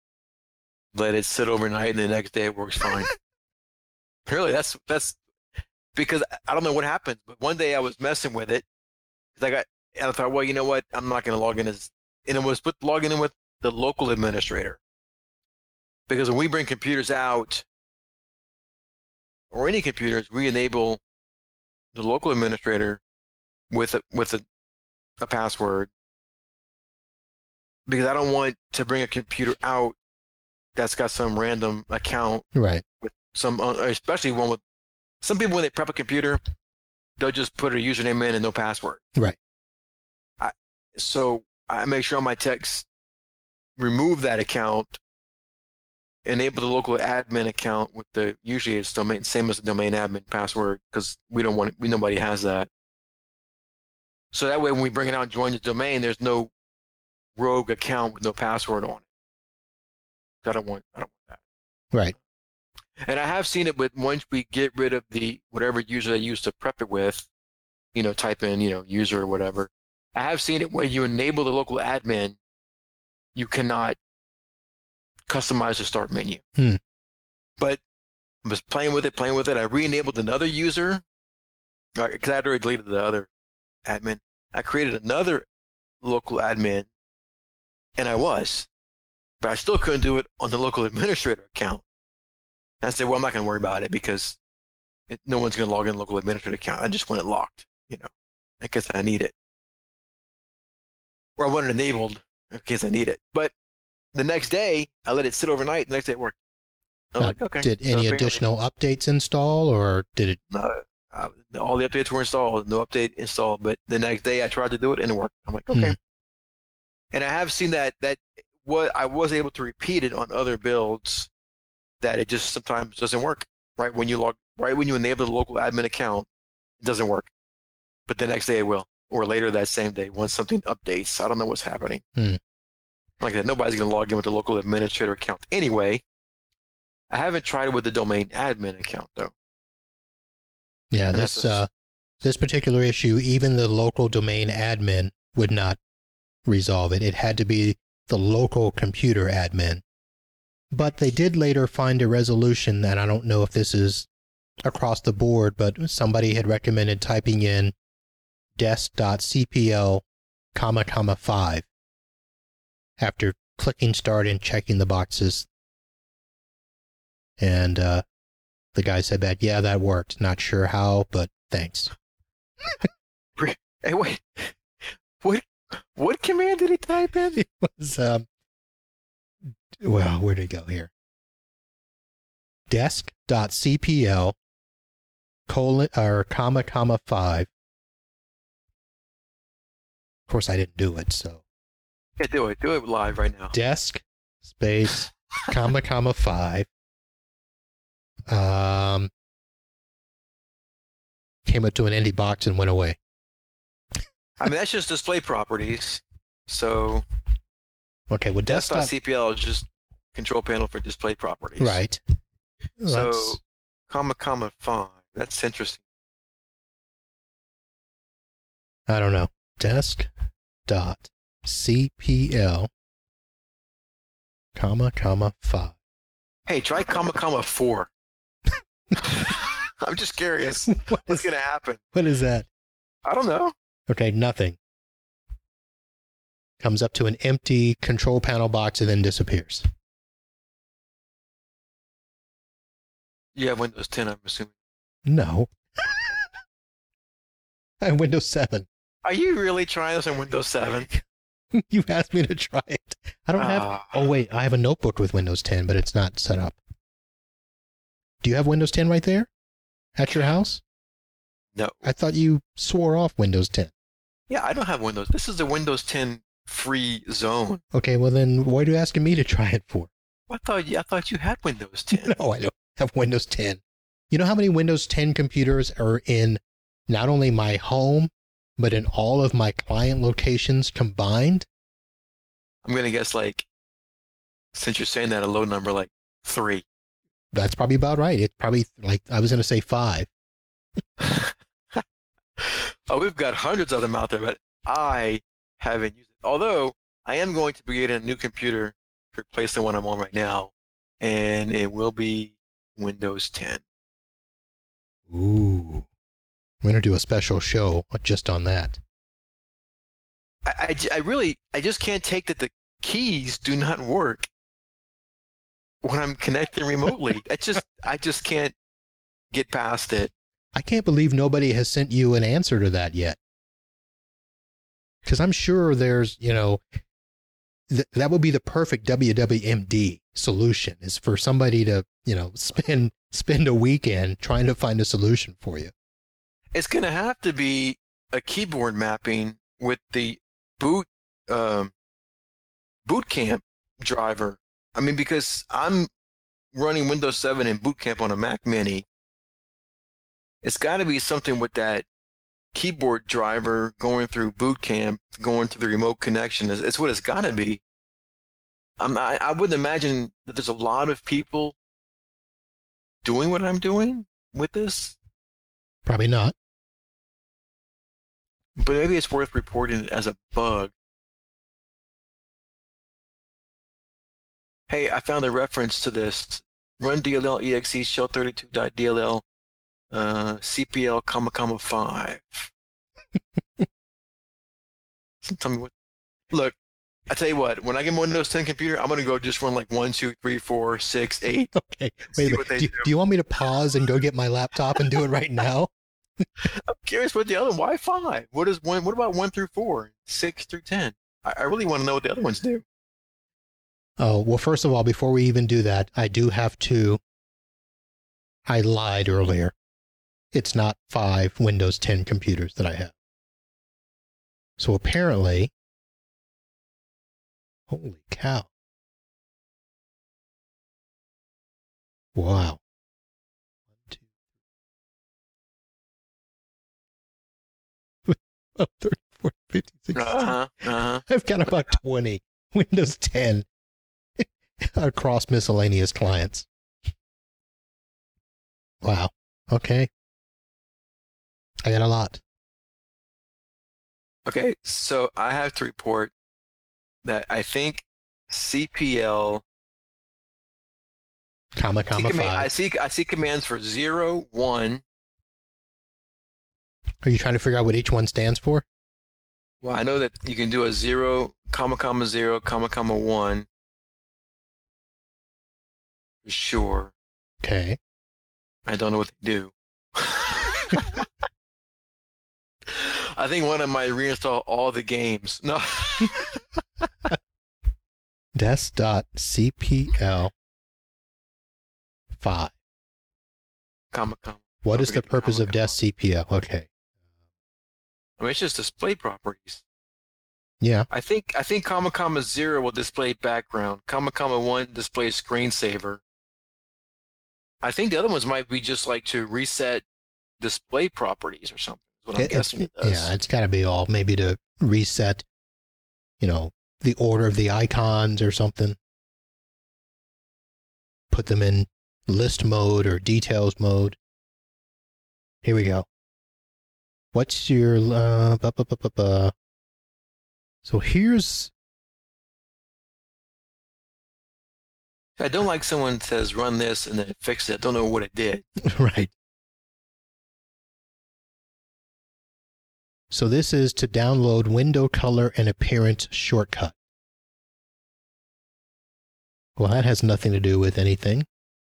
Let it sit overnight, and the next day it works fine. Really, that's that's because I don't know what happened, but one day I was messing with it because I got, and I thought, well, you know what, I'm not going to log in as, and it was with logging in with the local administrator, because when we bring computers out, or any computers, we enable the local administrator with a, with a, a password, because I don't want to bring a computer out that's got some random account Right. with some, uh, especially one with some people when they prep a computer, they'll just put a username in and no password. Right. I, so I make sure my techs remove that account, enable the local admin account with the, usually it's domain, same as the domain admin password, because we don't want, we nobody has that. So that way when we bring it out and join the domain, there's no rogue account with no password on it. I don't want, I don't want that. Right. And I have seen it with, once we get rid of the whatever user they used to prep it with, you know, type in, you know, user or whatever. I have seen it where you enable the local admin, you cannot customize the start menu. Hmm. But I was playing with it, playing with it. I re-enabled another user because I had already deleted the other admin. I created another local admin, and I was, but I still couldn't do it on the local administrator account. And I said, well, I'm not going to worry about it because it, no one's going to log in the local administrator account. I just want it locked, you know, in case I need it. Or I want it enabled in case I need it. But the next day, I let it sit overnight. The next day it worked. I was Uh, like, okay. Did So any figured- additional updates install, or did it? No, uh, all the updates were installed. No update installed. But the next day I tried to do it and it worked. I'm like, okay. Hmm. And I have seen that, that what I was able to repeat it on other builds, that it just sometimes doesn't work. Right when you log, right when you enable the local admin account, it doesn't work. But the next day it will, or later that same day once something updates. I don't know what's happening. Hmm. Like that, nobody's going to log in with the local administrator account anyway. I haven't tried it with the domain admin account though. Yeah, And this that's a- uh, this particular issue, even the local domain admin would not resolve it. It had to be the local computer admin. But they did later find a resolution, and I don't know if this is across the board, but somebody had recommended typing in desk.cpl, comma, comma, five. After clicking start and checking the boxes. And uh, the guy said that, yeah, that worked. Not sure how, but thanks. Hey, wait. What, what command did he type in? It was, um, well, where did it go here? Desk.cpl, colon, or comma, comma, five. Of course, I didn't do it, so. Yeah, do it. Do it live right now. Desk, space, comma, comma, five. Um, came up to an empty box and went away. I mean, that's just display properties. So, Okay, well, desktop. desk.cpl is just control panel for display properties. Right. So, That's- comma, comma, five. That's interesting. I don't know. Desk dot cpl, comma, comma, five. Hey, try comma, comma, four. I'm just curious. What What's is, going to happen? what is that? I don't know. Okay, nothing. Comes up to an empty control panel box and then disappears. You have Windows ten, I'm assuming. No. I have Windows seven. Are you really trying this on Windows seven? You asked me to try it. I don't have. Ah. Oh, wait. I have a notebook with Windows ten, but it's not set up. Do you have Windows ten right there at your house? No. I thought you swore off Windows ten. Yeah, I don't have Windows. This is the Windows ten free zone. Okay, well then, what are you asking me to try it for? I thought you, I thought you had Windows ten. No, I don't have Windows ten. You know how many Windows ten computers are in not only my home, but in all of my client locations combined? I'm going to guess, like, since you're saying that, a low number, like three. That's probably about right. It's probably like, I was going to say five. Oh, we've got hundreds of them out there, but I haven't used it. Although, I am going to be getting a new computer to replace the one I'm on right now, and it will be Windows ten. Ooh. We're going to do a special show just on that. I, I, j- I really, I just can't take that the keys do not work when I'm connecting remotely. It's just, I just can't get past it. I can't believe nobody has sent you an answer to that yet. Because I'm sure there's, you know, th- that would be the perfect W W M D solution, is for somebody to, you know, spend spend a weekend trying to find a solution for you. It's going to have to be a keyboard mapping with the boot um, boot camp driver. I mean, because I'm running Windows seven in boot camp on a Mac Mini. It's got to be something with that keyboard driver going through boot camp, going to the remote connection. It's, it's what it's got to be. I'm, I, I wouldn't imagine that there's a lot of people doing what I'm doing with this, Probably not. but maybe it's worth reporting it as a bug. Hey, I found a reference to this. Run D L L exe shell thirty-two dot D L L uh, C P L comma comma five. Tell me what. Look, I tell you what. When I get my Windows ten computer, I'm gonna go just run like one, two, three, four, six, eight. Okay. See Wait a what minute. they Do, do. do you want me to pause and go get my laptop and do it right now? I'm curious what the other. Why five? What is one? What about one through four, six through ten? I, I really want to know what the other ones do. Oh, well, first of all, before we even do that, I do have to. I lied earlier. It's not five Windows ten computers that I have. So apparently, holy cow. Wow. One, two, oh, thirty, forty, fifty, sixty. Uh huh. Uh huh. I've got about twenty Windows ten across miscellaneous clients. Wow. Okay. I got a lot. Okay, so I have to report that I think C P L. Comma, see comma, command- I five. see. I see commands for zero, one, Are you trying to figure out what each one stands for? Well, I know that you can do a zero, comma, comma, zero, comma, comma, one. For sure. Okay. I don't know what they do. I think one of them might reinstall all the games. No. Des.cpl five. Comma, comma. What Don't is the forget purpose comma, of comma. Des.cpl? Okay. I mean, it's just display properties. Yeah. I think I think comma comma zero will display background. Comma comma one displays screensaver. I think the other ones might be just like to reset display properties or something. Is what I'm It- guessing it it's, does. yeah, it's got to be all maybe to reset, you know, the order of the icons or something. Put them in list mode or details mode. Here we go. What's your uh, bu- bu- bu- bu- bu- so here's I don't like someone says run this and then fix it. I don't know what it did. right. So this is to download window color and appearance shortcut. Well, that has nothing to do with anything.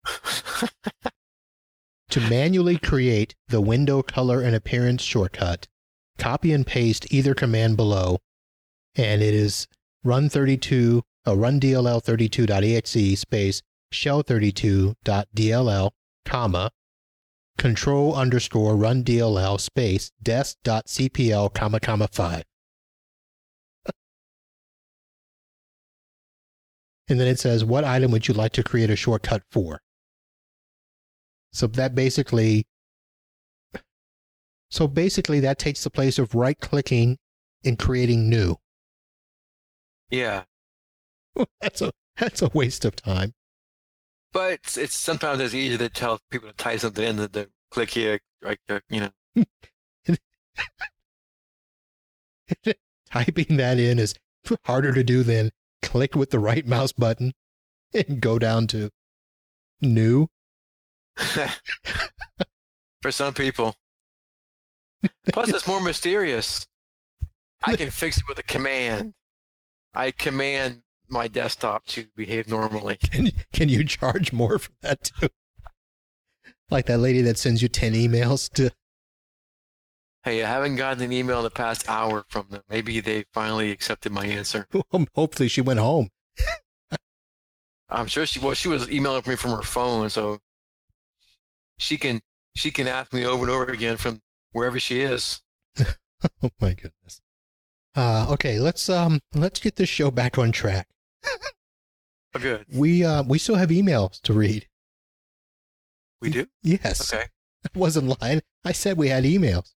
To manually create the window color and appearance shortcut, copy and paste either command below, and it is run thirty-two, uh, run D L L thirty-two dot E X E space shell thirty-two dot D L L, comma, control underscore run D L L space des.cpl, comma, comma, five. And then it says, what item would you like to create a shortcut for? So that basically, so basically that takes the place of right-clicking and creating new. Yeah, That's a that's a waste of time. but it's, it's sometimes it's easier to tell people to type something in than to click here, right? uh, You know. Typing that in is harder to do than click with the right mouse button and go down to new. For some people. Plus, it's more mysterious. I can fix it with a command. I command my desktop to behave normally. Can, can you charge more for that too? Like that lady that sends you ten emails to. Hey, I haven't gotten an email in the past hour from them. Maybe they finally accepted my answer. Hopefully she went home. I'm sure she well, she was emailing me from her phone, so she can she can ask me over and over again from wherever she is. Oh my goodness. Uh, okay, let's um let's get this show back on track. Oh, good. We uh we still have emails to read. We do? Yes. Okay. I wasn't lying. I said we had emails.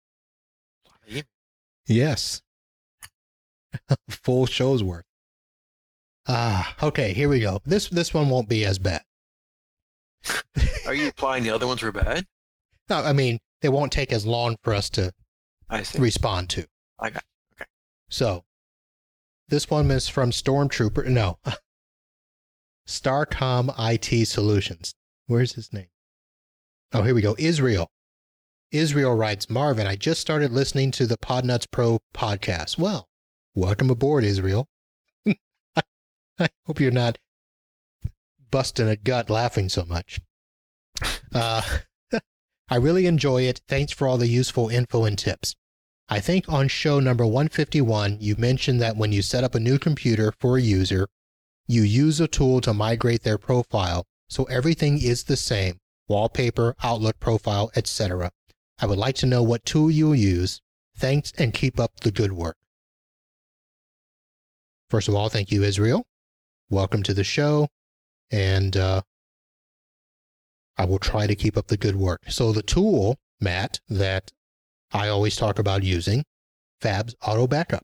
Yes. Full show's worth. Ah, okay, here we go. This this one won't be as bad. Are you implying the other ones were bad? No, I mean, they won't take as long for us to I see. respond to. I got So, this one is from Stormtrooper. No. Starcom I T Solutions. Where's his name? Oh, here we go. Israel. Israel writes, Marvin, I just started listening to the Podnuts Pro podcast. Well, welcome aboard, Israel. I hope you're not busting a gut laughing so much. Uh, I really enjoy it. Thanks for all the useful info and tips. I think on show number one fifty-one, you mentioned that when you set up a new computer for a user, you use a tool to migrate their profile, so everything is the same, wallpaper, Outlook profile, et cetera. I would like to know what tool you'll use. Thanks and keep up the good work. First of all, thank you, Israel. Welcome to the show, and uh, I will try to keep up the good work. So the tool, Matt, that I always talk about using, Fab's Auto Backup.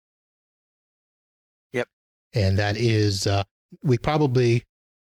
Yep. And that is, uh, we probably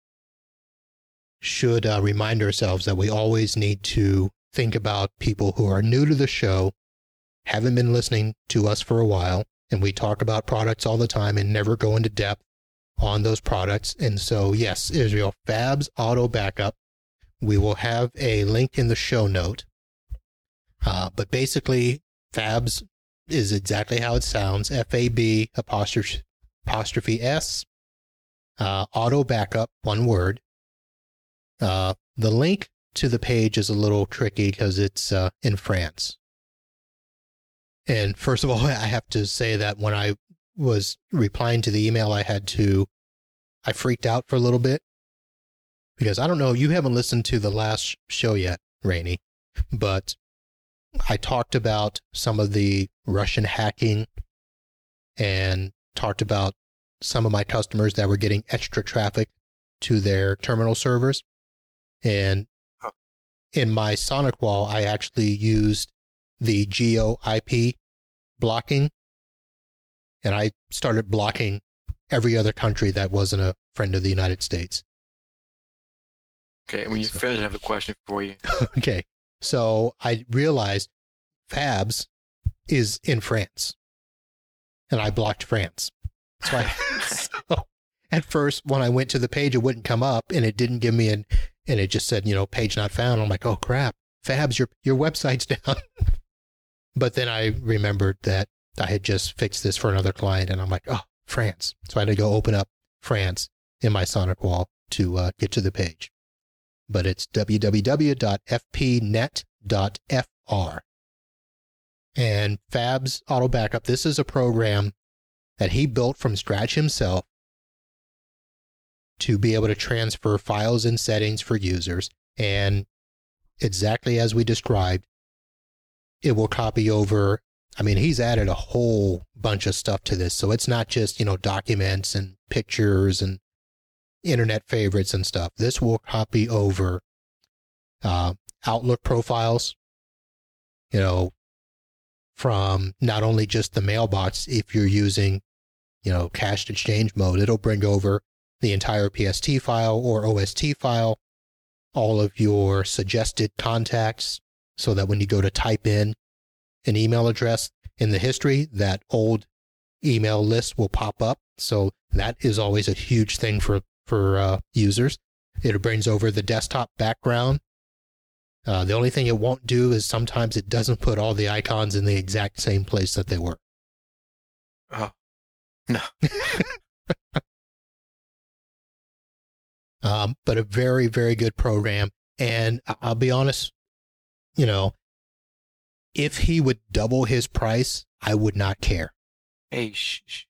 should uh, remind ourselves that we always need to think about people who are new to the show, haven't been listening to us for a while, and we talk about products all the time and never go into depth on those products. And so, yes, Israel, Fab's Auto Backup. We will have a link in the show note. Uh, but basically, Fabs is exactly how it sounds. F A B apostrophe, apostrophe S, uh, auto backup, one word. Uh, the link to the page is a little tricky because it's uh, in France. And first of all, I have to say that when I was replying to the email, I had to, I freaked out for a little bit because I don't know, you haven't listened to the last show yet, Rainey, but I talked about some of the Russian hacking and talked about some of my customers that were getting extra traffic to their terminal servers. And in my SonicWall, I actually used the geo I P blocking, and I started blocking every other country that wasn't a friend of the United States. Okay, when you So- finish, I have a question for you. Okay, so I realized Fabs is in France, and I blocked France. So, I, so at first, when I went to the page, it wouldn't come up, and it didn't give me an, and it just said, you know, page not found. I'm like, oh crap, Fabs, your your website's down. But then I remembered that I had just fixed this for another client, and I'm like, oh, France. So I had to go open up France in my SonicWall to uh, get to the page. But it's w w w dot f p net dot f r. And Fabs Auto Backup, this is a program that he built from scratch himself to be able to transfer files and settings for users. And exactly as we described, it will copy over. I mean, he's added a whole bunch of stuff to this. So it's not just, you know, documents and pictures and internet favorites and stuff. This will copy over uh, Outlook profiles, you know, from not only just the mailbox. If you're using, you know, cached exchange mode, it'll bring over the entire P S T file or O S T file, all of your suggested contacts, so that when you go to type in an email address in the history, that old email list will pop up. So that is always a huge thing for, for uh, users. It brings over the desktop background. Uh, the only thing it won't do is sometimes it doesn't put all the icons in the exact same place that they were. Oh, no. Um, but a very, very good program. And I- I'll be honest, you know, if he would double his price, I would not care. Hey, shh, shh.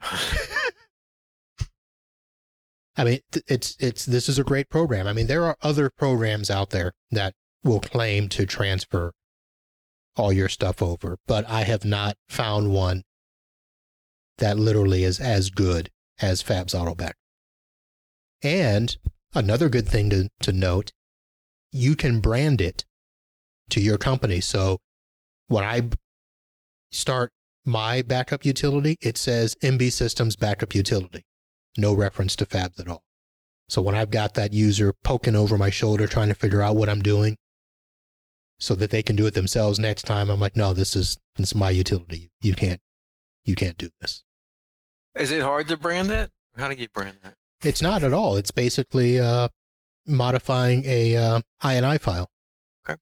I mean, th- it's, it's, this is a great program. I mean, there are other programs out there that will claim to transfer all your stuff over, but I have not found one that literally is as good as Fabs AutoBack. And another good thing to, to note, you can brand it to your company. So when I b- start my backup utility, it says M B Systems Backup Utility. No reference to Fabs at all. So when I've got that user poking over my shoulder trying to figure out what I'm doing so that they can do it themselves next time, I'm like, no, this is, this is my utility. You can't, you can't do this. Is it hard to brand that? How do you brand that? It's not at all. It's basically uh, modifying a uh, I N I file. Okay.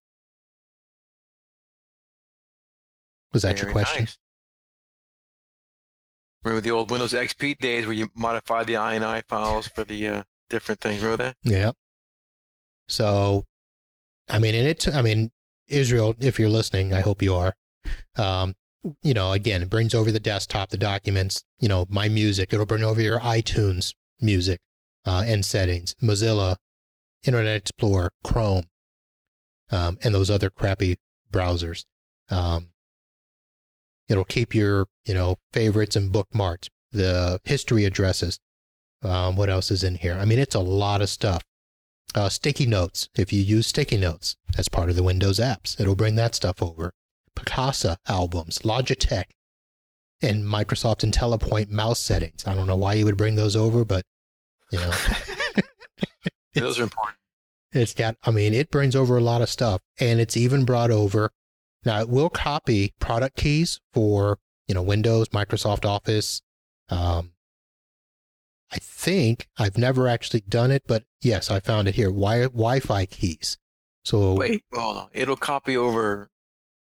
Was that Very your question? nice. Remember the old Windows X P days where you modified the I N I files for the uh, different things? Remember that? Yeah. So, I mean, and it, I mean, Israel, if you're listening, I hope you are. Um, you know, again, it brings over the desktop, the documents, you know, my music. It'll bring over your iTunes music uh, and settings, Mozilla, Internet Explorer, Chrome, um, and those other crappy browsers. Um, it'll keep your, you know, favorites and bookmarks, the history addresses. Um, what else is in here? I mean, it's a lot of stuff. Uh, sticky notes. If you use sticky notes as part of the Windows apps, it'll bring that stuff over. Picasa albums, Logitech, and Microsoft IntelliPoint mouse settings. I don't know why you would bring those over, but, you know. Those are important. It's got, I mean, it brings over a lot of stuff, and it's even brought over, now it will copy product keys for, you know, Windows, Microsoft Office. Um, I think I've never actually done it, but yes, I found it here. Wi- Wi-Fi keys. So Wait, hold on. It'll copy over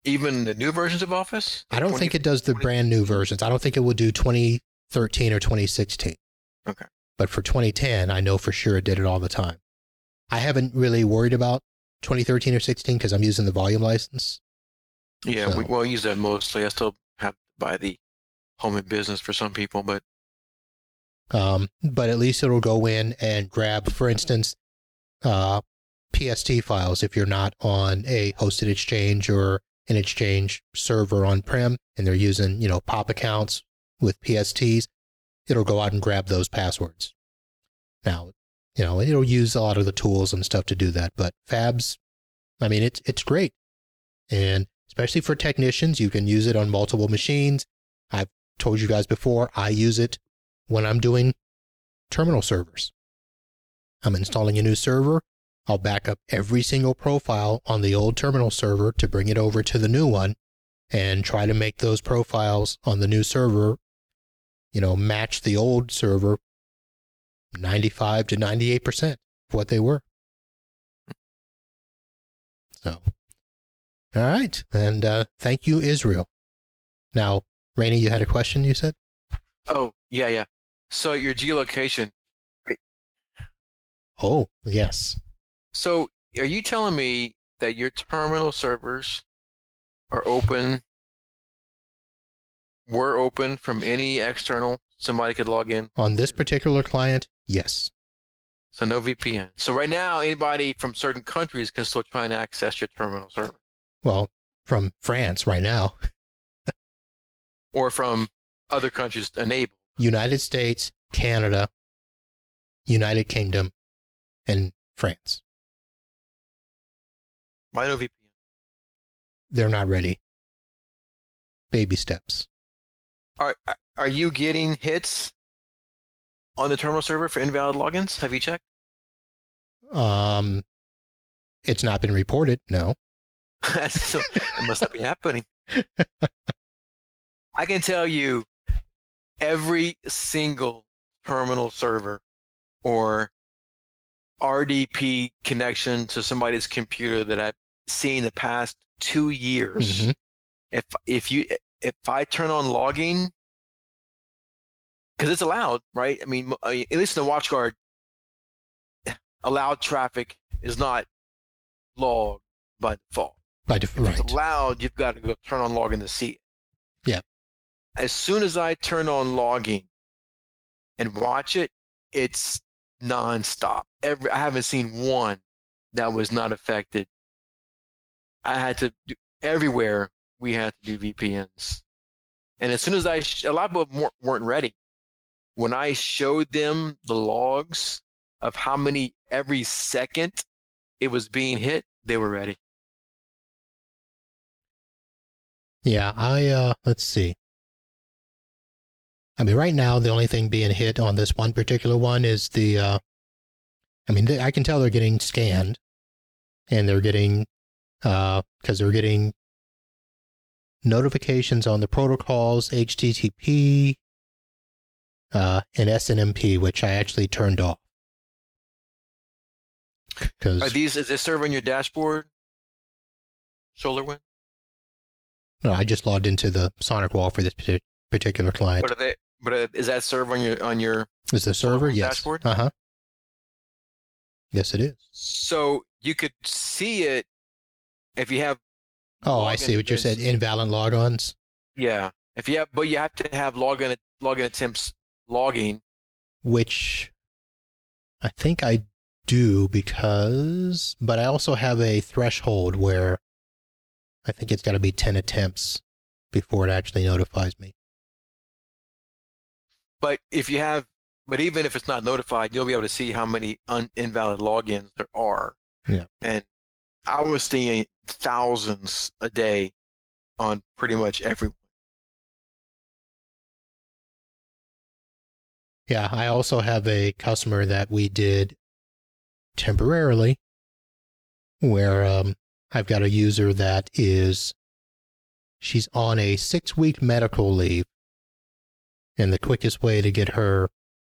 Even the new versions of Office? I don't twenty think it does the brand new versions. I don't think it will do twenty thirteen or twenty sixteen. Okay. But for twenty ten, I know for sure it did it all the time. I haven't really worried about twenty thirteen or sixteen because I'm using the volume license. Yeah, So- we, well, I use that mostly. I still have to buy the home and business for some people, but Um, but at least it'll go in and grab, for instance, uh, P S T files if you're not on a hosted exchange or an exchange server on-prem and they're using, you know, pop accounts with P S Ts, it'll go out and grab those passwords. Now, you know, it'll use a lot of the tools and stuff to do that, but Fabs, I mean, it's, it's great. And especially for technicians, you can use it on multiple machines. I've told you guys before, I use it when I'm doing terminal servers. I'm installing a new server. I'll back up every single profile on the old terminal server to bring it over to the new one and try to make those profiles on the new server, you know, match the old server ninety-five to ninety-eight percent of what they were. So, all right. And uh, thank you, Israel. Now, Rainey, you had a question, you said? oh, yeah, yeah. So your geolocation. Oh, yes. So are you telling me that your terminal servers are open, were open from any external, somebody could log in? On this particular client, yes. So no V P N. So right now, anybody from certain countries can still try and access your terminal server. Well, from France right now. Or from other countries enabled. United States, Canada, United Kingdom, and France. Why no V P N? They're not ready. Baby steps. Are are you getting hits on the terminal server for invalid logins? Have you checked? Um, it's not been reported, no. So it must not be happening. I can tell you every single terminal server or R D P connection to somebody's computer that I've seen the past two years. Mhm. If if you if I turn on logging, because it's allowed, right? I mean, at least in the WatchGuard, allowed traffic is not logged by default. By default, If it's right. allowed, you've got to go turn on logging to see it. Yeah. As soon as I turn on logging and watch it, it's nonstop. Every I haven't seen one that was not affected. I had to do everywhere. We had to do V P Ns, and as soon as I, sh- a lot of them weren't, weren't ready. When I showed them the logs of how many every second it was being hit, they were ready. Yeah, I, uh, let's see. I mean, right now, the only thing being hit on this one particular one is the, uh, I mean, they, I can tell they're getting scanned and they're getting, uh, because they're getting notifications on the protocols, H T T P, uh, and S N M P, which I actually turned off. Because Are these, is this server on your dashboard? SolarWinds? no, I just logged into the SonicWall for this parti- particular client. But are they, but uh, is that server on your, on your, Is the server? SolarWinds Yes. dashboard? Uh huh. Yes, it is. so you could see it if you have, Oh, I login see what you said. events. Invalid logons. Yeah. If you have, but you have to have login, login attempts logging. Which I think I do because, but I also have a threshold where I think it's got to be ten attempts before it actually notifies me. But if you have, but even if it's not notified, you'll be able to see how many un, invalid logins there are. Yeah. And I was seeing thousands a day on pretty much everyone. Yeah, I also have a customer that we did temporarily where um, I've got a user that is, she's on a six week medical leave. And the quickest way to get her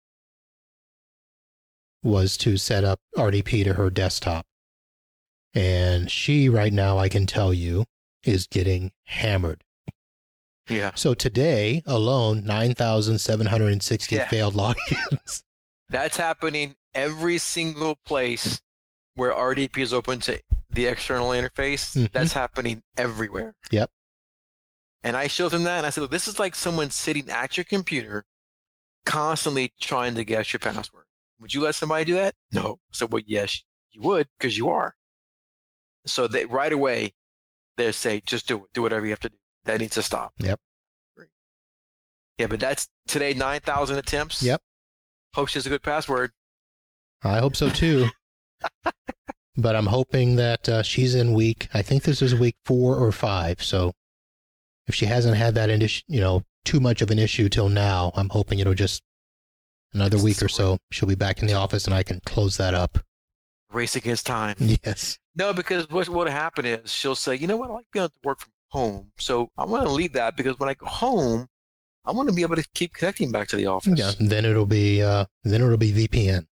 was to set up R D P to her desktop. And she, right now, I can tell you, is getting hammered. Yeah. So today alone, nine thousand seven hundred sixty Yeah. failed logins. That's happening every single place where R D P is open to the external interface. Mhm. That's happening everywhere. Yep. And I showed them that, and I said, "Look, this is like someone sitting at your computer constantly trying to guess your password. Would you let somebody do that?" No. So, well, yes, you would, because you are. So they right away, they say, just do it. Do whatever you have to do. That needs to stop. Yep. Yeah, but that's today, nine thousand attempts. Yep. Hope she has a good password. I hope so too. But I'm hoping that uh, she's in week, I think this is week four or five. So if she hasn't had that, issue, you know, too much of an issue till now, I'm hoping it'll just another week or so. She'll be back in the office and I can close that up. Race against time. Yes. No, because what what will happen is she'll say, you know what, I like being able to work from home. So I want to leave that because when I go home, I want to be able to keep connecting back to the office. Yeah. Then it'll be, uh, then it'll be V P N.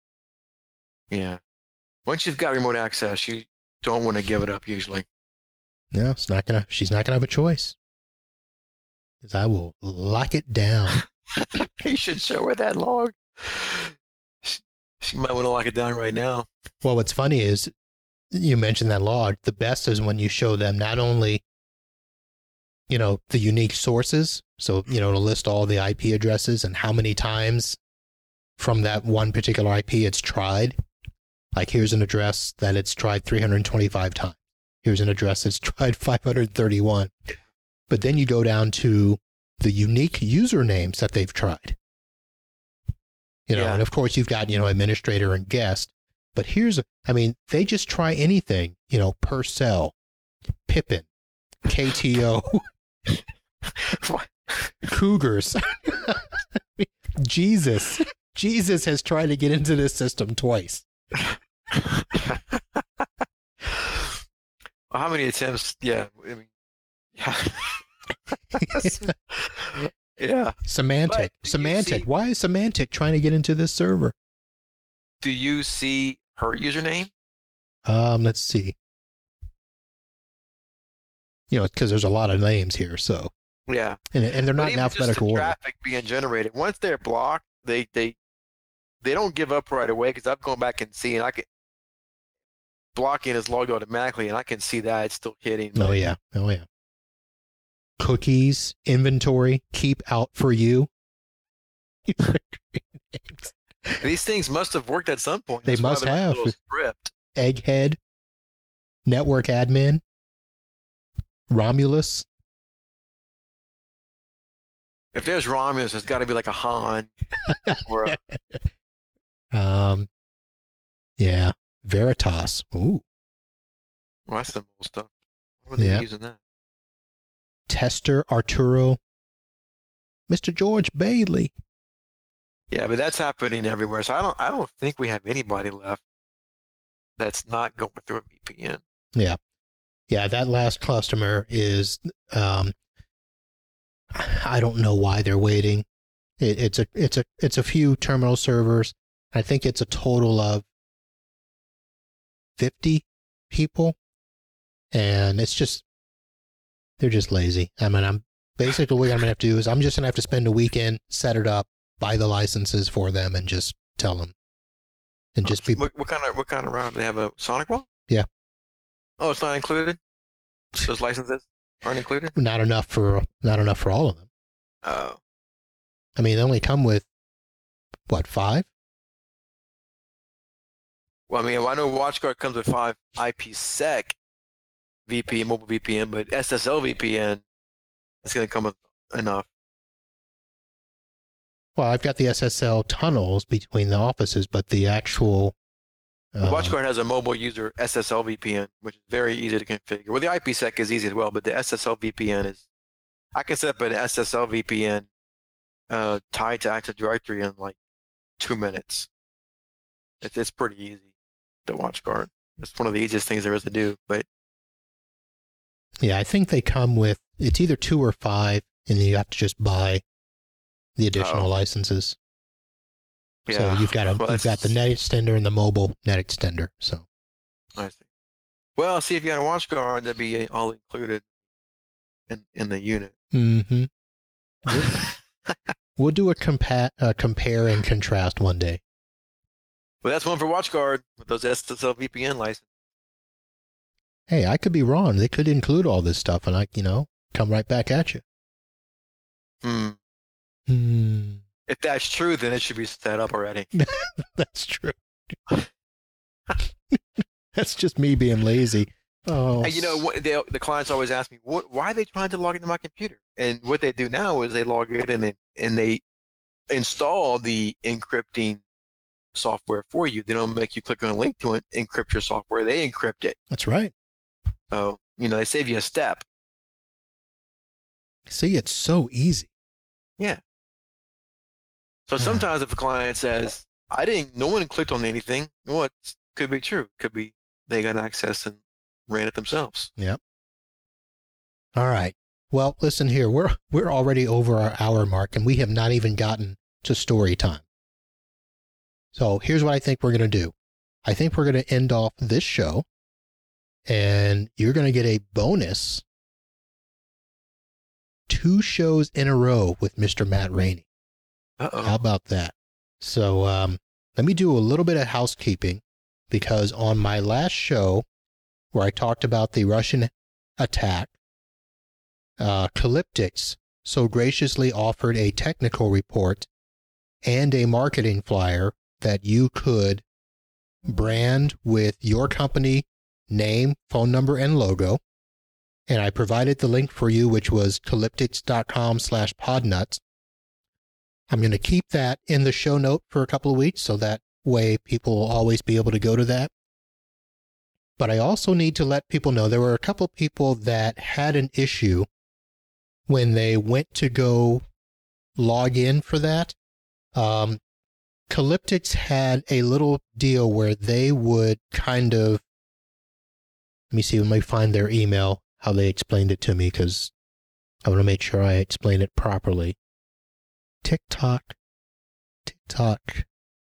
Yeah. Once you've got remote access, you don't want to give it up usually. No, it's not gonna. She's not gonna have a choice. Because I will lock it down. You should show her that log. She, she might want to lock it down right now. Well, what's funny is you mentioned that log. The best is when you show them not only, you know, the unique sources. So, you know, to list all the I P addresses and how many times from that one particular I P it's tried. Like, here's an address that it's tried three hundred twenty-five times. Here's an address that's tried five hundred thirty-one. But then you go down to the unique usernames that they've tried. You know, Yeah. and of course you've got, you know, administrator and guest. But here's, a, I mean, they just try anything, you know, Purcell, Pippin, K T O, Cougars. Jesus. Jesus has tried to get into this system twice. Well, how many attempts? Yeah. I mean, yeah. Yeah. Semantic. But do you Semantic. see- Why is Semantic trying to get into this server? Do you see her username? Um, let's see. You know, because there's a lot of names here, so Yeah. and, and they're But not in even just the alphabetical order. traffic being generated. Once they're blocked, they they they don't give up right away because I'm going back and seeing I can blocking is logged automatically, and I can see that it's still hitting. Oh yeah, oh yeah. Cookies, inventory, keep out for you. These things must have worked at some point. They That's why must they're a have. little Script. Egghead, network admin, Romulus. If there's Romulus, it's got to be like a Han or a, Um, yeah, Veritas. Ooh, well, that's some old stuff. What are they Yeah. using that? Tester Arturo, Mister George Bailey. Yeah, but that's happening everywhere. So I don't I don't think we have anybody left that's not going through a V P N. Yeah, yeah. That last customer is. Um, I don't know why they're waiting. It, it's a it's a it's a few terminal servers. I think it's a total of fifty people, and it's just they're just lazy. I mean, I'm basically what I'm gonna have to do is I'm just gonna have to spend a weekend, set it up, buy the licenses for them, and just tell them, and just be What, what kind of what kind of route? They have a Sonic one? Yeah. Oh, it's not included. Those licenses aren't included. not enough for not enough for all of them. Oh, I mean, they only come with what five? well, I mean, I know WatchGuard comes with five IPsec V P N, mobile V P N, but S S L V P N is going to come with enough. Well, I've got the S S L tunnels between the offices, but the actual uh, WatchGuard has a mobile user S S L V P N, which is very easy to configure. Well, the IPsec is easy as well, but the S S L V P N is. I can set up an S S L V P N uh, tied to Active Directory in like two minutes. It's it's pretty easy. The WatchGuard. It's one of the easiest things there is to do. But yeah, I think they come with it's either two or five, and you have to just buy the additional Oh. licenses. yeah, So you've got a well, you've got the that's- net extender and the mobile net extender. So I see. Well, see, if you had a watch guard, that'd be all included in, in the unit. Mm-hmm. We'll do a compa- uh, compare and contrast one day. Well, that's one for watch guard with those S S L V P N licenses. Hey, I could be wrong. They could include all this stuff and I, you know, come right back at you. Hmm. Hmm. If that's true, then it should be set up already. That's true. That's just me being lazy. Oh, And you know, what, they, the clients always ask me, what, why are they trying to log into my computer? And what they do now is they log in and they, and they install the encrypting software for you. They don't make you click on a link to it, encrypt your software. They encrypt it. that's right. So, you know, they save you a step. See, it's so easy. Yeah. So sometimes if a client says, I didn't, no one clicked on anything, well, it could be true. Could be they got access and ran it themselves. Yep. All right. Well, listen here. We're we're already over our hour mark, and we have not even gotten to story time. So here's what I think we're going to do. I think we're going to end off this show, and you're going to get a bonus two shows in a row with Mister Matt Rainey. Uh-oh. How about that? So um, let me do a little bit of housekeeping, because on my last show where I talked about the Russian attack, uh, Calyptix so graciously offered a technical report and a marketing flyer that you could brand with your company name, phone number, and logo. And I provided the link for you, which was calyptix.com slash podnuts. I'm going to keep that in the show note for a couple of weeks, so that way people will always be able to go to that. But I also need to let people know there were a couple of people that had an issue when they went to go log in for that. Um, Calyptix had a little deal where they would kind of, let me see, let me find their email, how they explained it to me, because I want to make sure I explain it properly. TikTok, TikTok.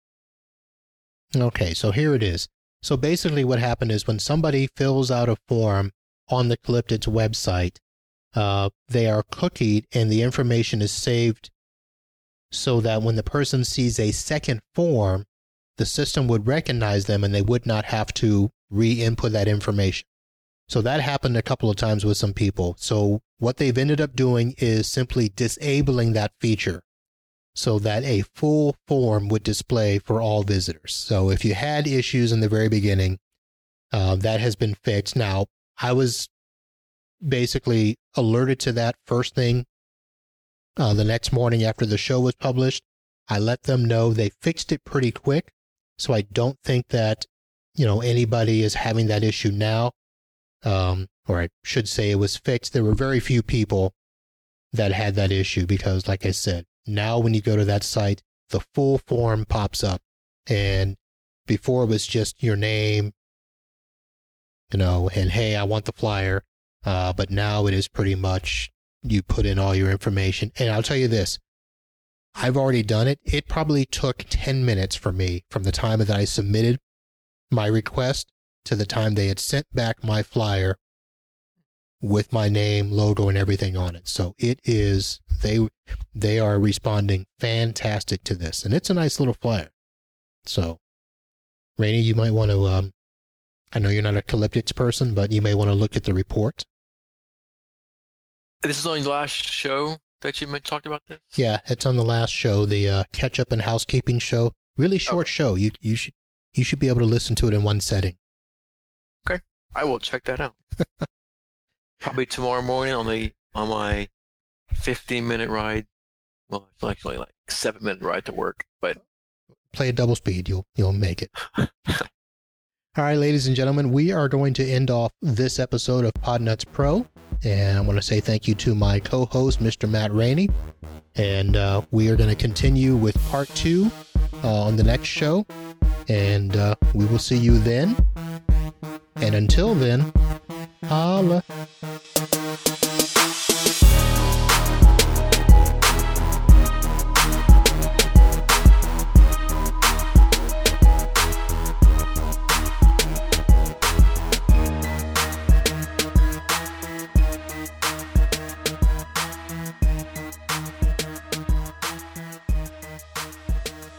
Okay, so here it is. So basically what happened is when somebody fills out a form on the Calyptix website, uh, they are cookied and the information is saved so that when the person sees a second form, the system would recognize them and they would not have to re-input that information. So that happened a couple of times with some people. So what they've ended up doing is simply disabling that feature so that a full form would display for all visitors. So if you had issues in the very beginning, uh, that has been fixed. Now, I was basically alerted to that first thing uh, the next morning after the show was published. I let them know. They fixed it pretty quick. So I don't think that, you know, anybody is having that issue now. Um, or I should say it was fixed. There were very few people that had that issue because, like I said, now when you go to that site, the full form pops up. And before it was just your name, you know, and hey, I want the flyer. Uh, but now it is pretty much you put in all your information. And I'll tell you this, I've already done it. It probably took ten minutes for me from the time that I submitted my request to the time they had sent back my flyer with my name, logo, and everything on it. So it is, they they are responding fantastic to this. And it's a nice little flyer. So, Rainey, you might want to, um, I know you're not a Calyptix person, but you may want to look at the report. This is on your last show that you talked about this? Yeah, it's on the last show, the uh, Catch Up and Housekeeping show. Really short okay. show. You you should you should be able to listen to it in one setting. Okay, I will check that out. Probably tomorrow morning on the on my fifteen minute ride. Well, it's actually like seven minute ride to work, but play a double speed. You'll you'll make it. All right, ladies and gentlemen, we are going to end off this episode of Podnuts Pro. And I want to say thank you to my co-host, Mister Matt Rainey. And uh, we are going to continue with part two uh, on the next show. And uh, we will see you then. And until then, holla.